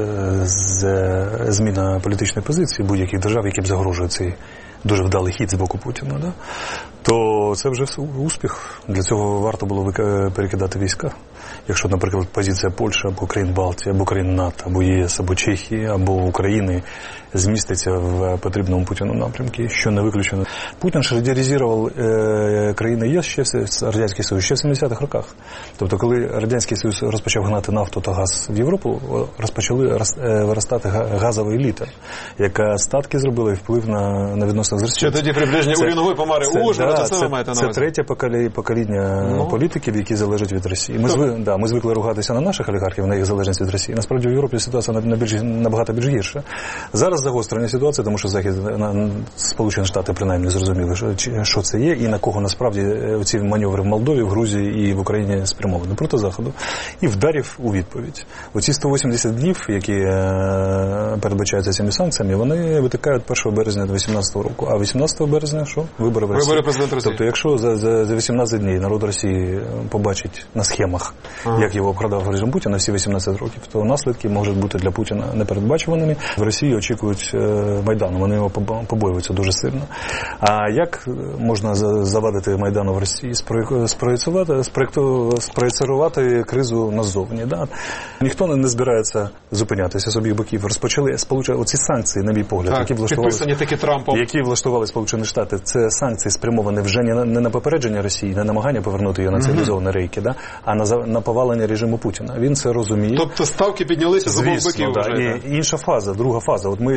зміна політичної позиції будь-яких держав, які б загрожують цей дуже вдалий хід з боку Путіна, то це вже успіх. Для цього варто було перекидати війська. Якщо, наприклад, позиція Польщі, або країн Балтії, або країн НАТО, або ЄС, або Чехії, або України зміститься в потрібному Путіну напрямку, що не виключено. Путін шредерізував країни ЄС ще Радянський Союз ще в 70-х роках. Тобто, коли Радянський Союз розпочав гнати нафту та газ в Європу, розпочали виростати газова еліта, яка статки зробила і вплив на відносини з Росією. Що тоді приближення урянової помари Ужгорода, це саме маєте на увазі? Це третє покоління політиків, які залежать від Росії. Ми звикли ругатися на наших олігархів, на їх залежність від Росії. Насправді в Європі ситуація набагато більш гірша. Зараз загострення ситуації, тому що Сполучені Штати принаймні зрозуміли, що це є і на кого насправді ці маневри в Молдові, в Грузії і в Україні спрямовані проти Заходу. І вдарів у відповідь. Оці 180 днів, які передбачаються цими санкціями, вони витикають 1 березня 2018 року. А 18 березня що? Вибори в Росії. президент Росії. Тобто, якщо за 18 днів народ Росії побачить на схемах, як його обкрадав режим Путіна всі 18 років, то наслідки можуть бути для Путіна непередбачуваними. В Росії очікують Майдану, вони його побоюються дуже сильно. А як можна завадити Майдану в Росії? Спроєцирувати кризу назовні. Да? Ніхто не збирається зупинятися з обох боків. Розпочали оці санкції, на мій погляд, які влаштували Сполучені Штати. Це санкції спрямовані вже не на попередження Росії, не намагання повернути її на цивілізовані рейки, да? А на повалення режиму Путіна. Він це розуміє. Тобто ставки піднялися з обох боків да. вже. І інша фаза, друга фаза. От ми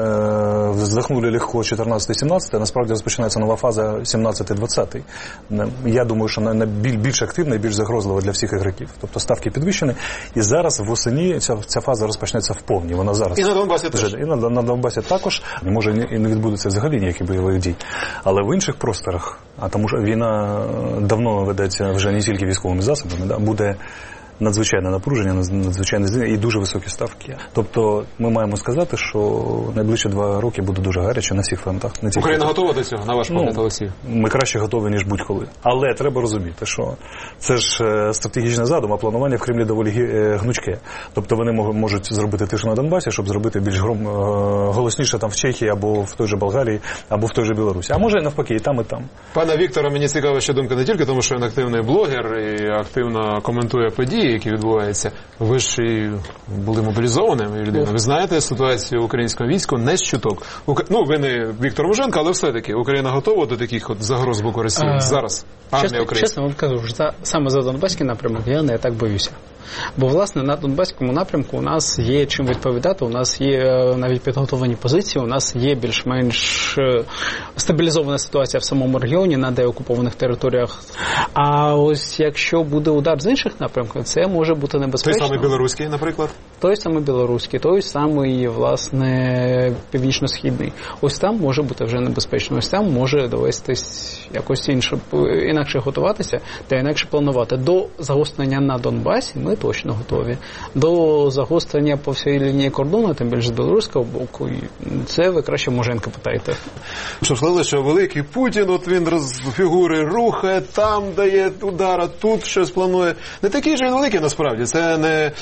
вздохнули легко 14-17, а насправді розпочинається нова фаза 17-20. Я думаю, що більш активна і більш загрозлива для всіх ігроків. Тобто ставки підвищені. І зараз восені ця фаза розпочнеться вповні. Вона зараз. І на Донбасі теж. І на Донбасі також. Може, і не відбудеться взагалі ніяких бойових дій. Але в інших просторах, а тому що війна давно ведеться вже не тільки військовими засобами, да, буде надзвичайне напруження, надзвичайне і дуже високі ставки. Тобто ми маємо сказати, що найближчі 2 роки буде дуже гаряче на всіх фронтах. Україна готова до цього, на ваш погляд, Олексій? Ми краще готові, ніж будь-коли. Але треба розуміти, що це ж стратегічний задум, а планування в Кремлі доволі гнучке. Тобто вони можуть зробити тишу на Донбасі, щоб зробити більш голосніше там в Чехії, або в той же Болгарії, або в той же Білорусі. А може навпаки, і там, і там. Пане Вікторе, мені цікава ще думка не тільки тому, що він активний блогер і активно коментує події, які відбуваються. Ви ж і були мобілізованими людиною. Ви знаєте ситуацію українського війська не з чуток. Ну, ви не Віктор Муженко, але все-таки Україна готова до таких от загроз з боку Росії зараз? Чесно вам кажу, саме за Донбаський напрямок я не так боюся. Бо, власне, на Донбаському напрямку у нас є чим відповідати, у нас є навіть підготовлені позиції, у нас є більш-менш стабілізована ситуація в самому регіоні на деокупованих територіях. А ось якщо буде удар з інших напрямків, це може бути небезпечно. Той самий білоруський, наприклад? Той самий білоруський, той самий, власне, північно-східний. Ось там може бути вже небезпечно, ось там може довестись якось інакше готуватися та інакше планувати. До загострення на Донбасі ми точно готові. До загострення по всій лінії кордону, тим більше з білоруського боку, це ви краще Муженка питаєте. Що сказали, що великий Путін, от він фігури рухає, там дає удар, а тут щось планує. Не такий же він великий насправді. Це не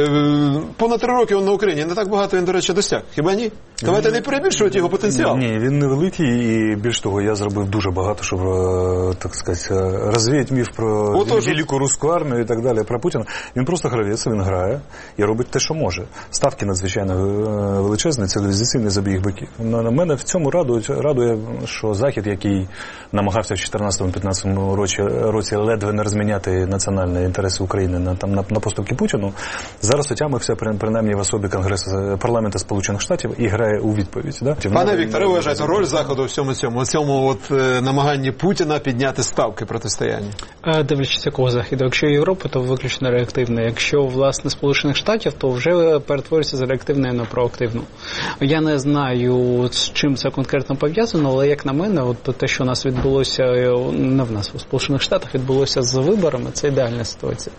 понад 3 роки він на Україні. Не так багато він, до речі, досяг. Хіба ні? Давайте не перебільшувати його потенціал. Ні, він не великий, і більш того, я зробив дуже багато, щоб, так сказати, розвіяти міф про велику руську армію і так далі, про Путіна. Він просто гравець, він грає і робить те, що може. Ставки надзвичайно величезні, цивілізаційні з обох боків. На мене в цьому радує, що Захід, який намагався в 2014-2015 році ледве не розміняти національні інтереси України на поступки Путіну, зараз отямився, принаймні в особі парламенту Сполучених Штатів і грає у відповідь. Да? Пане Вікторе, ви вважаєте, роль Заходу в всьому цьому намаганні Путіна підняти ставки протистояння? Дивлячись, якого Заходу. Якщо Європа, то виключно реактивна. Якщо, власне, Сполучених Штатів, то вже перетворюється з реактивної на проактивну. Я не знаю, з чим це конкретно пов'язано, але, як на мене, от те, що у нас відбулося, не в нас, у Сполучених Штатах відбулося з виборами, це ідеальна ситуація.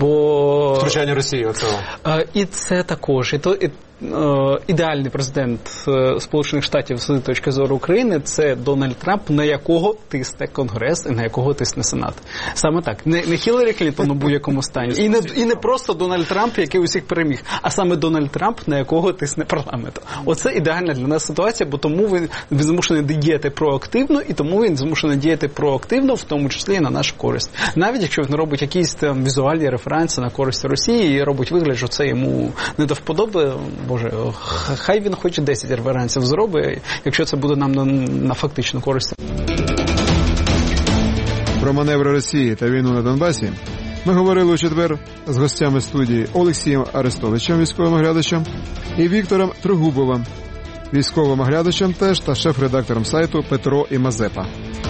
Бо втручання Росії оцього. І це також. Ідеальний президент Сполучених Штатів з точки зору України – це Дональд Трамп, на якого тисне Конгрес і на якого тисне Сенат. Саме так. Не Хіларі Клінтон у будь-якому стані. І не просто Дональд Трамп, який усіх переміг, а саме Дональд Трамп, на якого тисне парламент. Оце ідеальна для нас ситуація, бо тому він змушений діяти проактивно, і тому він змушений діяти проактивно, в тому числі і на нашу користь. Навіть якщо він робить якісь там візуальні референси на користь Росії і робить вигляд, що це йому не до вподоби, Боже, хай він хоч 10 референсів зробить, якщо це буде нам на фактичну користь. Про маневри Росії та війну на Донбасі ми говорили у четвер з гостями студії Олексієм Арестовичем, військовим оглядачем, і Віктором Трегубовим, військовим оглядачем теж та шеф-редактором сайту Петро і Мазепа.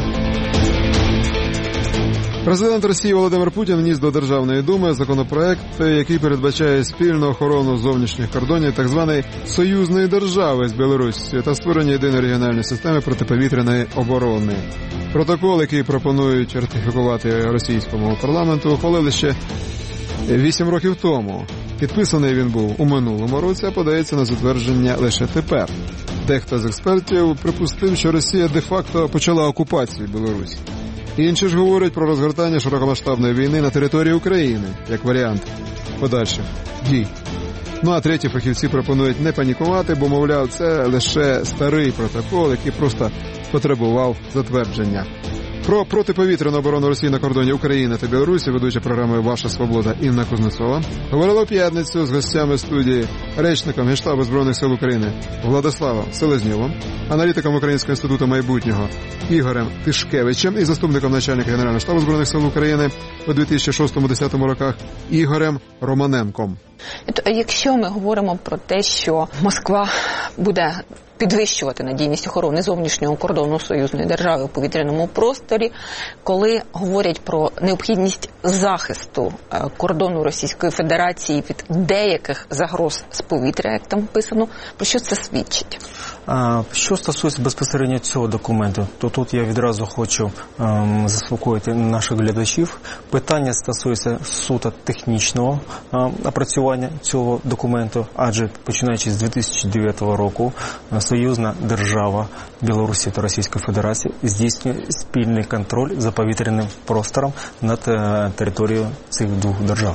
Президент Росії Володимир Путін вніс до Державної думи законопроект, який передбачає спільну охорону зовнішніх кордонів так званої союзної держави з Білоруссю та створення єдиної регіональної системи протиповітряної оборони. Протокол, який пропонують ратифікувати російському парламенту, ухвалили ще 8 років тому. Підписаний він був у минулому році, а подається на затвердження лише тепер. Дехто з експертів припустив, що Росія де-факто почала окупацію Білорусі. Інші ж говорять про розгортання широкомасштабної війни на території України, як варіант подальших дій. Ну а треті фахівці пропонують не панікувати, бо, мовляв, це лише старий протокол, який просто потребував затвердження. Про протиповітряну оборону Росії на кордоні України та Білорусі ведуча програми «Ваша свобода» Інна Кузнецова говорила в п'ятницю з гостями студії, речником Генштабу Збройних сил України Владиславом Селезньовим, аналітиком Українського інституту майбутнього Ігорем Тишкевичем і заступником начальника Генерального штабу Збройних сил України у 2006-2010 роках Ігорем Романенком. Якщо ми говоримо про те, що Москва буде підвищувати надійність охорони зовнішнього кордону союзної держави у повітряному просторі, коли говорять про необхідність захисту кордону Російської Федерації від деяких загроз з повітря, як там вписано, про що це свідчить? Що стосується безпосередньо цього документу, то тут я відразу хочу заспокоїти наших глядачів. Питання стосується суто технічного опрацювання цього документу, адже починаючи з 2009 року союзна держава Білорусі та Російської Федерації здійснює спільний контроль за повітряним простором над територією цих двох держав.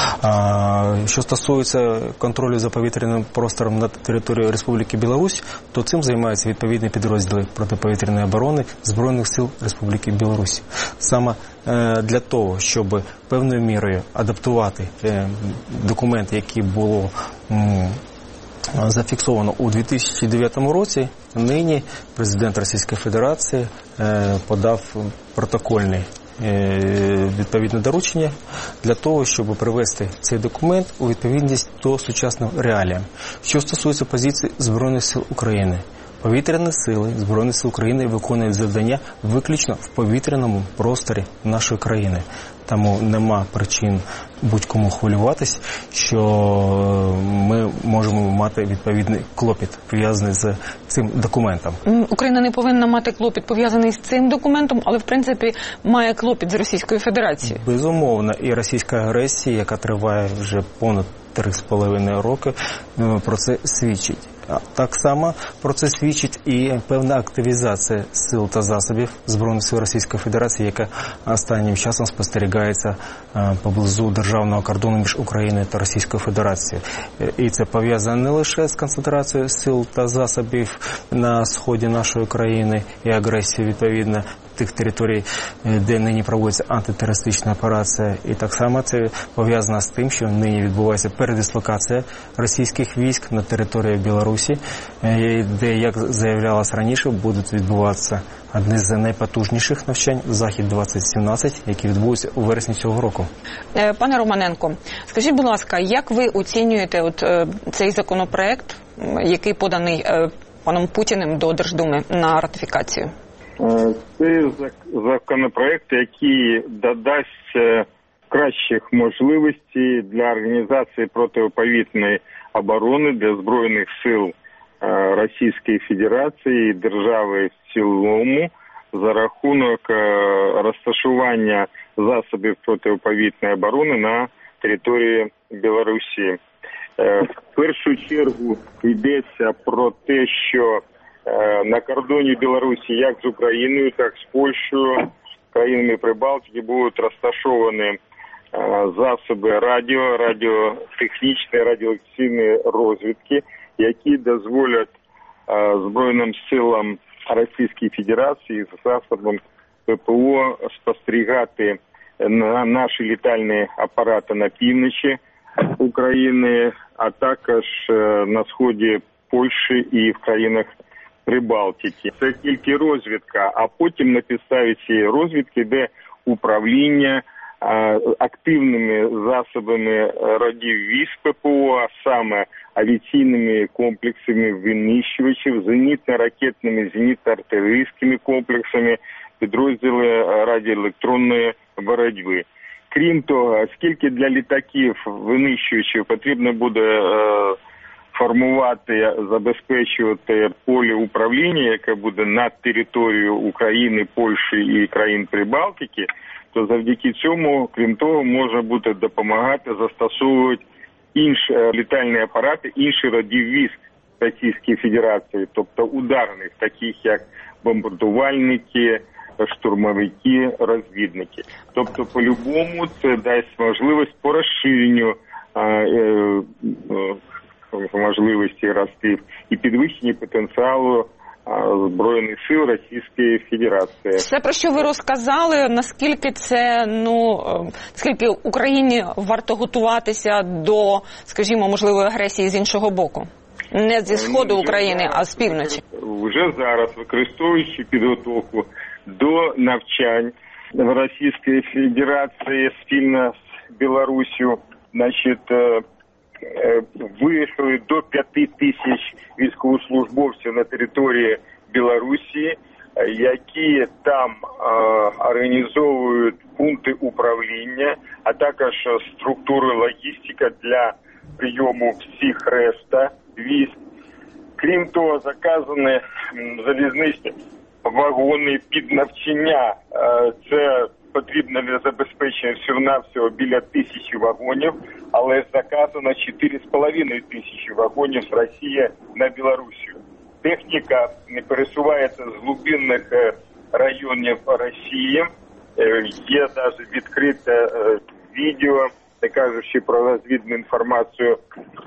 Що стосується контролю за повітряним простором над територією Республіки Білорусь, то цим займаються відповідні підрозділи протиповітряної оборони Збройних сил Республіки Білорусь. Саме для того, щоб певною мірою адаптувати документ, який було зафіксовано у 2009 році, нині президент Російської Федерації подав протокольне відповідне доручення для того, щоб привести цей документ у відповідність до сучасних реаліям. Що стосується позиції Збройних сил України, повітряні сили Збройних сил України виконують завдання виключно в повітряному просторі нашої країни. Тому нема причин будь-кому хвилюватись, що ми можемо мати відповідний клопіт, пов'язаний з цим документом. Україна не повинна мати клопіт, пов'язаний з цим документом, але, в принципі, має клопіт з Російською Федерацією. Безумовно, і російська агресія, яка триває вже понад 3,5 роки, про це свідчить. Так само про це свідчить і певна активізація сил та засобів Збройних сил Російської Федерації, яка останнім часом спостерігається поблизу державного кордону між Україною та Російською Федерацією. І це пов'язано не лише з концентрацією сил та засобів на сході нашої країни і агресією, відповідно, тих територій, де нині проводиться антитерористична операція. І так само це пов'язано з тим, що нині відбувається передислокація російських військ на території Білорусі, де, як заявлялось раніше, будуть відбуватися одні з найпотужніших навчань «Захід-2017», які відбудуться у вересні цього року. Пане Романенко, скажіть, будь ласка, як ви оцінюєте цей законопроект, який поданий паном Путіним до Держдуми на ратифікацію? Це законопроект, який додасть кращих можливостей для організації протиповітряної оборони для Збройних сил Російської Федерації і держави в цілому за рахунок розташування засобів протиповітряної оборони на території Білорусі. В першу чергу йдеться про те, що на кордоні Білорусі як з Україною, так і з Польщею, країнами Прибалтики будуть розташовані засоби радіотехнічної, радіолокаційної розвідки, які дозволять Збройним силам Російської Федерації з засобом ППО спостерігати на наші літальні апарати на півночі України, а також на сході Польщі і в країнах Прибалтики. Це тільки розвідка, а потім на підставі цієї розвідки йде управління активними засобами родів військ ППО, а саме авіаційними комплексами винищувачів, зенітно-ракетними, зенітно-артилерійськими комплексами, підрозділи радіоелектронної боротьби. Крім того, оскільки для літаків винищувачів потрібно буде формувати, забезпечувати поле управління, яке буде над територією України, Польщі і країн Прибалтики, то завдяки цьому, крім того, можна буде допомагати застосовувати інші літальні апарати, інші родів військ Російської Федерації, тобто ударних, таких як бомбардувальники, штурмовики, розвідники. Тобто, по-любому, це дасть можливість по розширенню можливості ростів і підвищенню потенціалу Збройних сил Російської Федерації. Все, про що ви розказали, наскільки це, наскільки Україні варто готуватися до, скажімо, можливої агресії з іншого боку? Не зі сходу України, а з півночі. Вже зараз, використовуючи підготовку до навчань в Російській Федерації спільно з Білоруссю, вийшли до 5 тисяч військовослужбовців на території Білорусі, які там організовують пункти управління, а також структури логістики для прийому всіх решта військ. Крім того, заказані залізничні вагони під навчання. Це потрібно для забезпечення всього-навсього біля 1000 вагонів, але заказано 4,5 тисячі вагонів з Росії на Білорусію. Техніка пересувається з глибинних районів Росії. Є навіть відкрите відео, не кажучи про розвідну інформацію,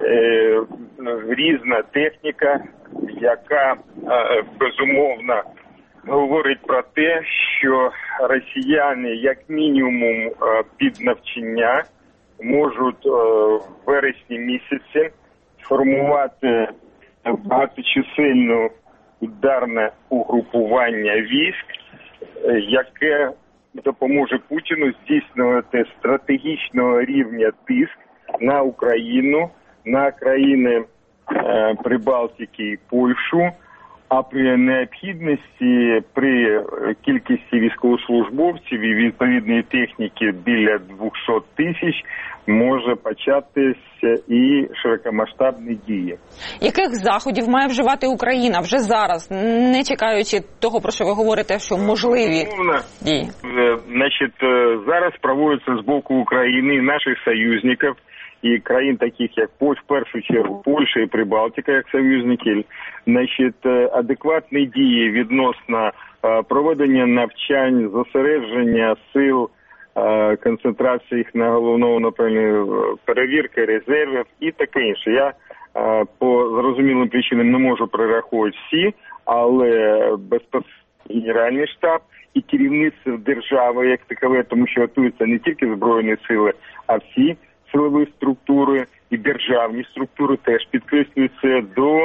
різна техніка, яка безумовно говорить про те, що росіяни як мінімум під навчання можуть в вересні місяці сформувати багаточисельне ударне угрупування військ, яке допоможе Путіну здійснювати стратегічного рівня тиск на Україну, на країни Прибалтики і Польщу, а при необхідності, при кількості військовослужбовців і відповідної техніки біля 200 тисяч, може початися і широкомасштабні дії. Яких заходів має вживати Україна вже зараз, не чекаючи того, про що ви говорите, що можливі дії? Зараз проводяться з боку України і наших союзників, і країн таких, як в першу чергу Польща і Прибалтика, як союзники, адекватні дії відносно проведення навчань, зосередження сил, концентрації їх на головному направленні, перевірки резервів і таке інше. Я по зрозумілим причинам не можу перераховувати всі, але безпосередньо Генеральний штаб і керівництво держави як такове, тому що готуються не тільки Збройні сили, а всі силові структури і державні структури теж підкреслюються до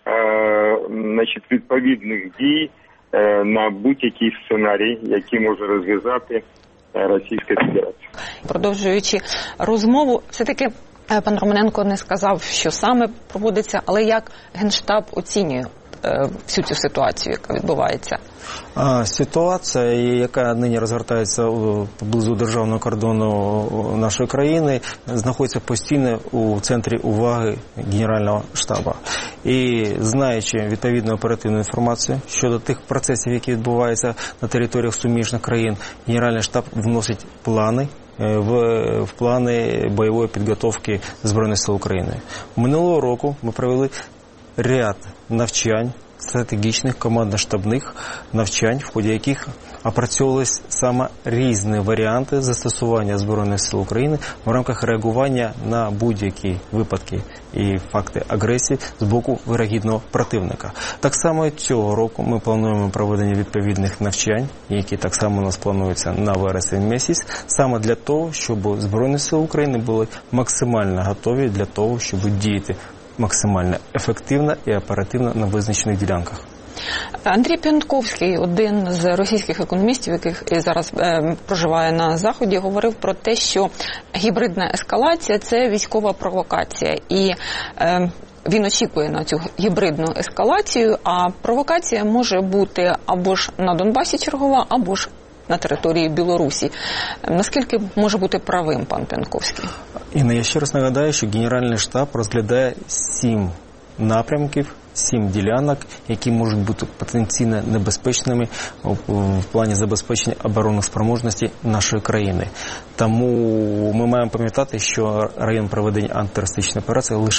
відповідних дій на будь-який сценарій, який може розв'язати Російська Федерація. Продовжуючи розмову, все-таки пан Романенко не сказав, що саме проводиться, але як Генштаб оцінює всю цю ситуацію, яка відбувається? Ситуація, яка нині розгортається поблизу державного кордону нашої країни, знаходиться постійно у центрі уваги Генерального штабу. І знаючи відповідну оперативну інформацію щодо тих процесів, які відбуваються на територіях суміжних країн, Генеральний штаб вносить плани в плани бойової підготовки Збройних сил України. Минулого року ми провели ряд навчань, стратегічних командно-штабних навчань, в ході яких опрацьовувались саме різні варіанти застосування Збройних сил України в рамках реагування на будь-які випадки і факти агресії з боку вирогідного противника. Так само і цього року ми плануємо проведення відповідних навчань, які так само у нас плануються на вересень місяць, саме для того, щоб Збройні сили України були максимально готові для того, щоб діяти максимально ефективно і оперативно на визначених ділянках. Андрій П'янковський, один з російських економістів, який зараз проживає на Заході, говорив про те, що гібридна ескалація – це військова провокація. І він очікує на цю гібридну ескалацію, а провокація може бути або ж на Донбасі чергова, або ж на території Білорусі. Наскільки може бути правим пан П'янковський? Інна, я ще раз нагадаю, що Генеральний штаб розглядає 7 напрямків, 7 ділянок, які можуть бути потенційно небезпечними в плані забезпечення оборонних спроможностей нашої країни. Тому ми маємо пам'ятати, що район проведення антитерористичної операції лише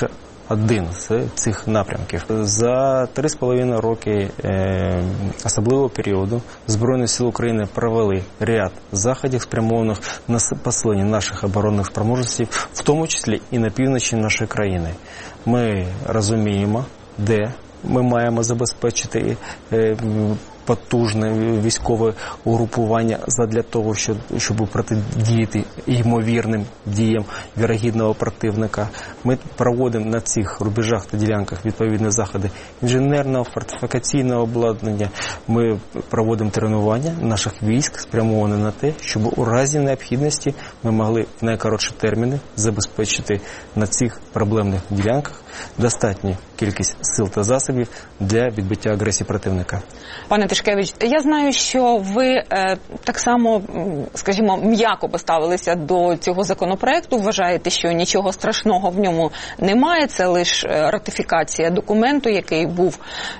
один з цих напрямків. За 3,5 роки особливого періоду Збройні Сили України провели ряд заходів, спрямованих на посилення наших оборонних спроможностей, в тому числі і на півночі нашої країни. Ми розуміємо, де ми маємо забезпечити потужне військове угрупування задля того, щоб протидіяти ймовірним діям вірогідного противника. Ми проводимо на цих рубежах та ділянках відповідні заходи інженерного, фортифікаційного обладнання. Ми проводимо тренування наших військ, спрямовані на те, щоб у разі необхідності ми могли в найкоротші терміни забезпечити на цих проблемних ділянках достатню кількість сил та засобів для відбиття агресії противника. Пане Тишкевич, я знаю, що ви так само, скажімо, м'яко поставилися до цього законопроекту, вважаєте, що нічого страшного в ньому немає, це лише ратифікація документу, який був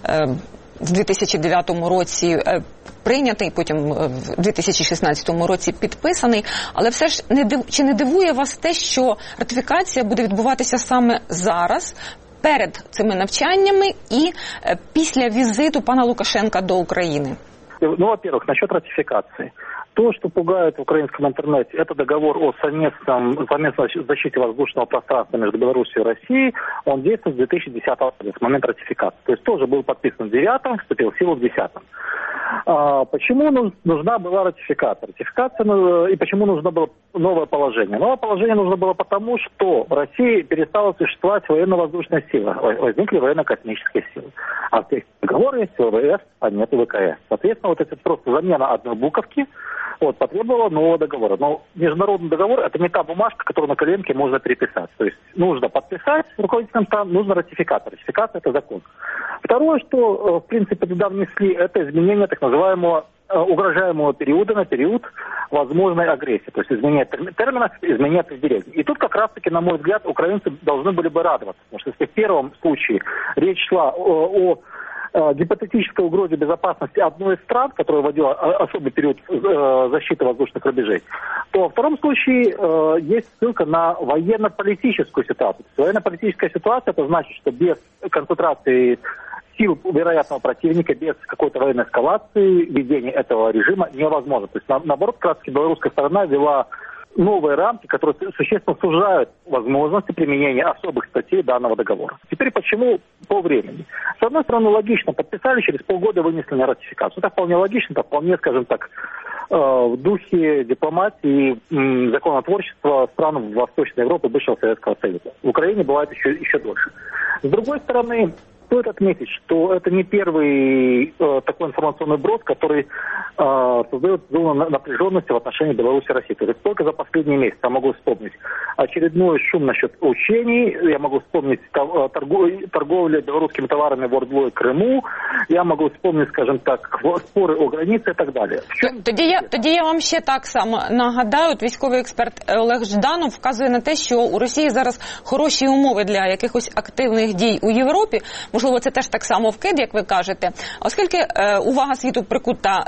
в 2009 році прийнятий, потім в 2016 році підписаний. Але все ж, чи не дивує вас те, що ратифікація буде відбуватися саме зараз, перед цими навчаннями і після візиту пана Лукашенка до України? Ну, во-первых, насчет ратификации. То, что пугает в украинском интернете, это договор о совместной защите воздушного пространства между Беларусью и Россией. Он действует с 2010 года, с момента ратификации. То есть тоже был подписан в 2009, вступил в силу в 2010. Почему нужна была ратификация? И почему нужно было новое положение? Новое положение нужно было потому, что в России перестала существовать военно-воздушная сила. Возникли военно-космические силы. А в тех договорах есть ВВС, а нет ВКС. Соответственно, вот это просто замена одной буковки потребовала нового договора. Но международный договор – это не та бумажка, которую на коленке можно переписать. То есть нужно подписать руководителям стран, нужно ратификация. Ратификация – это закон. Второе, что, в принципе, туда внесли, это изменение так называемого угрожаемого периода на период возможной агрессии. То есть изменение терминов, изменение определений. И тут как раз-таки, на мой взгляд, украинцы должны были бы радоваться. Потому что если в первом случае речь шла о гипотетической угрозе безопасности одной из стран, которая вводила особый период защиты воздушных рубежей, то во втором случае есть ссылка на военно-политическую ситуацию. Военно-политическая ситуация – это значит, что без концентрации сил вероятного противника, без какой-то военной эскалации ведение этого режима невозможно. То есть, наоборот, как раз белорусская сторона ввела новые рамки, которые существенно сужают возможности применения особых статей данного договора. Теперь почему по времени? С одной стороны, логично, подписали, через полгода вынесли на ратификацию. Это вполне логично, это вполне, скажем так, в духе дипломатии и законотворчества стран Восточной Европы, бывшего Советского Союза. В Украине бывает еще дольше. С другой стороны, стоит отметить, что это не первый такой информационный брод, который создает зону напряженности в отношении Беларуси и России. То есть только за последние месяцы я могу вспомнить очередной шум насчет учений, я могу вспомнить торговлю белорусскими товарами в Ордло и Крыму, я могу вспомнить, скажем так, спори о границі і так далі. Тоді я вам ще так само нагадаю, військовий експерт Олег Жданов вказує на те, що у Росії зараз хороші умови для якихось активних дій у Європі. Можливо, це теж так само вкид, як ви кажете. Оскільки увага світу прикута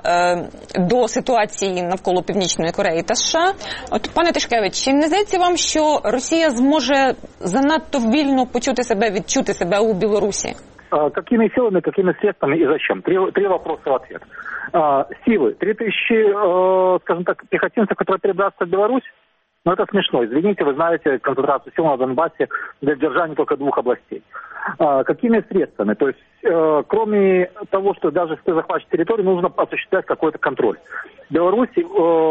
до ситуації навколо Північної Кореї та США, от, пане Тишкевич, чи не здається вам, що Росія зможе занадто вільно відчути себе у Білорусі? Какими силами, какими средствами и зачем? Три вопроса в ответ. Силы. 3000, скажем так, пехотинцев, которые перебраться в Беларусь? Ну, это смешно. Извините, вы знаете концентрацию сил на Донбассе для держания только 2 областей. Какими средствами? То есть, кроме того, что даже если ты захватишь территорию, нужно осуществлять какой-то контроль. В Беларуси,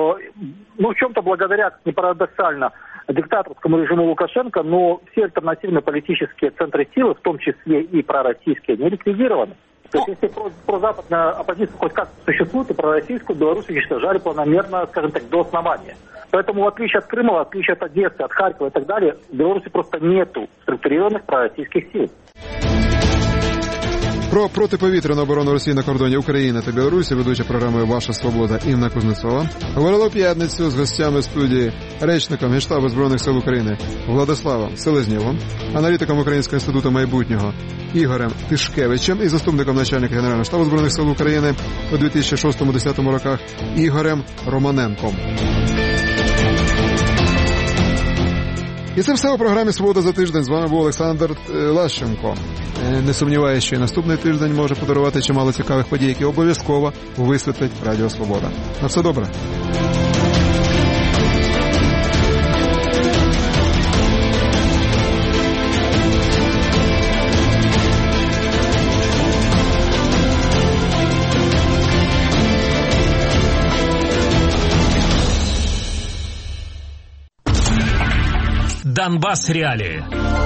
в чем-то благодаря, как ни парадоксально, диктаторскому режиму Лукашенко, но все альтернативные политические центры силы, в том числе и пророссийские, не ликвидированы. То есть, если прозападная оппозиция хоть как-то существует, то пророссийскую Беларусь уничтожали планомерно, скажем так, до основания. Поэтому, в отличие от Крыма, в отличие от Одессы, от Харькова и так далее, в Беларуси просто нету структурированных пророссийских сил. Про протиповітряну оборону Росії на кордоні України та Білорусі ведуча програми «Ваша свобода» Інна Кузнецова говорила в п'ятницю з гостями студії, речником Генштабу Збройних сил України Владиславом Селезнєвим, аналітиком Українського інституту майбутнього Ігорем Тишкевичем і заступником начальника Генерального штабу Збройних сил України у 2006-2010 роках Ігорем Романенком. І це все у програмі «Свобода за тиждень». З вами був Олександр Лащенко. Не сумніваюся, що і наступний тиждень може подарувати чимало цікавих подій, які обов'язково висвітлить Радіо Свобода. На все добре. Донбасс реалии.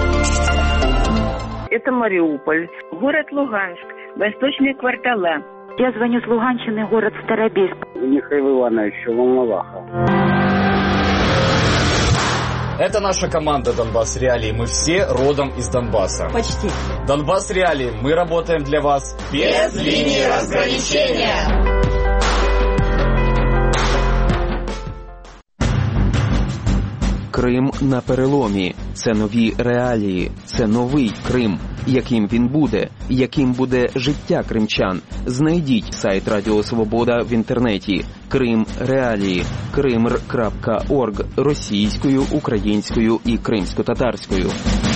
Это Мариуполь, город Луганск, восточные квартала. Я звоню с Луганщины, город Старобельск. Михаил Иванович, Волноваха. Это наша команда «Донбасс Реалии». Мы все родом из Донбасса. Почти. «Донбасс Реалии». Мы работаем для вас без линии разграничения. Крим на переломі. Це нові реалії. Це новий Крим. Яким він буде? Яким буде життя кримчан? Знайдіть сайт Радіо Свобода в інтернеті. Крим реалії. Krimr.org російською, українською і кримсько-татарською.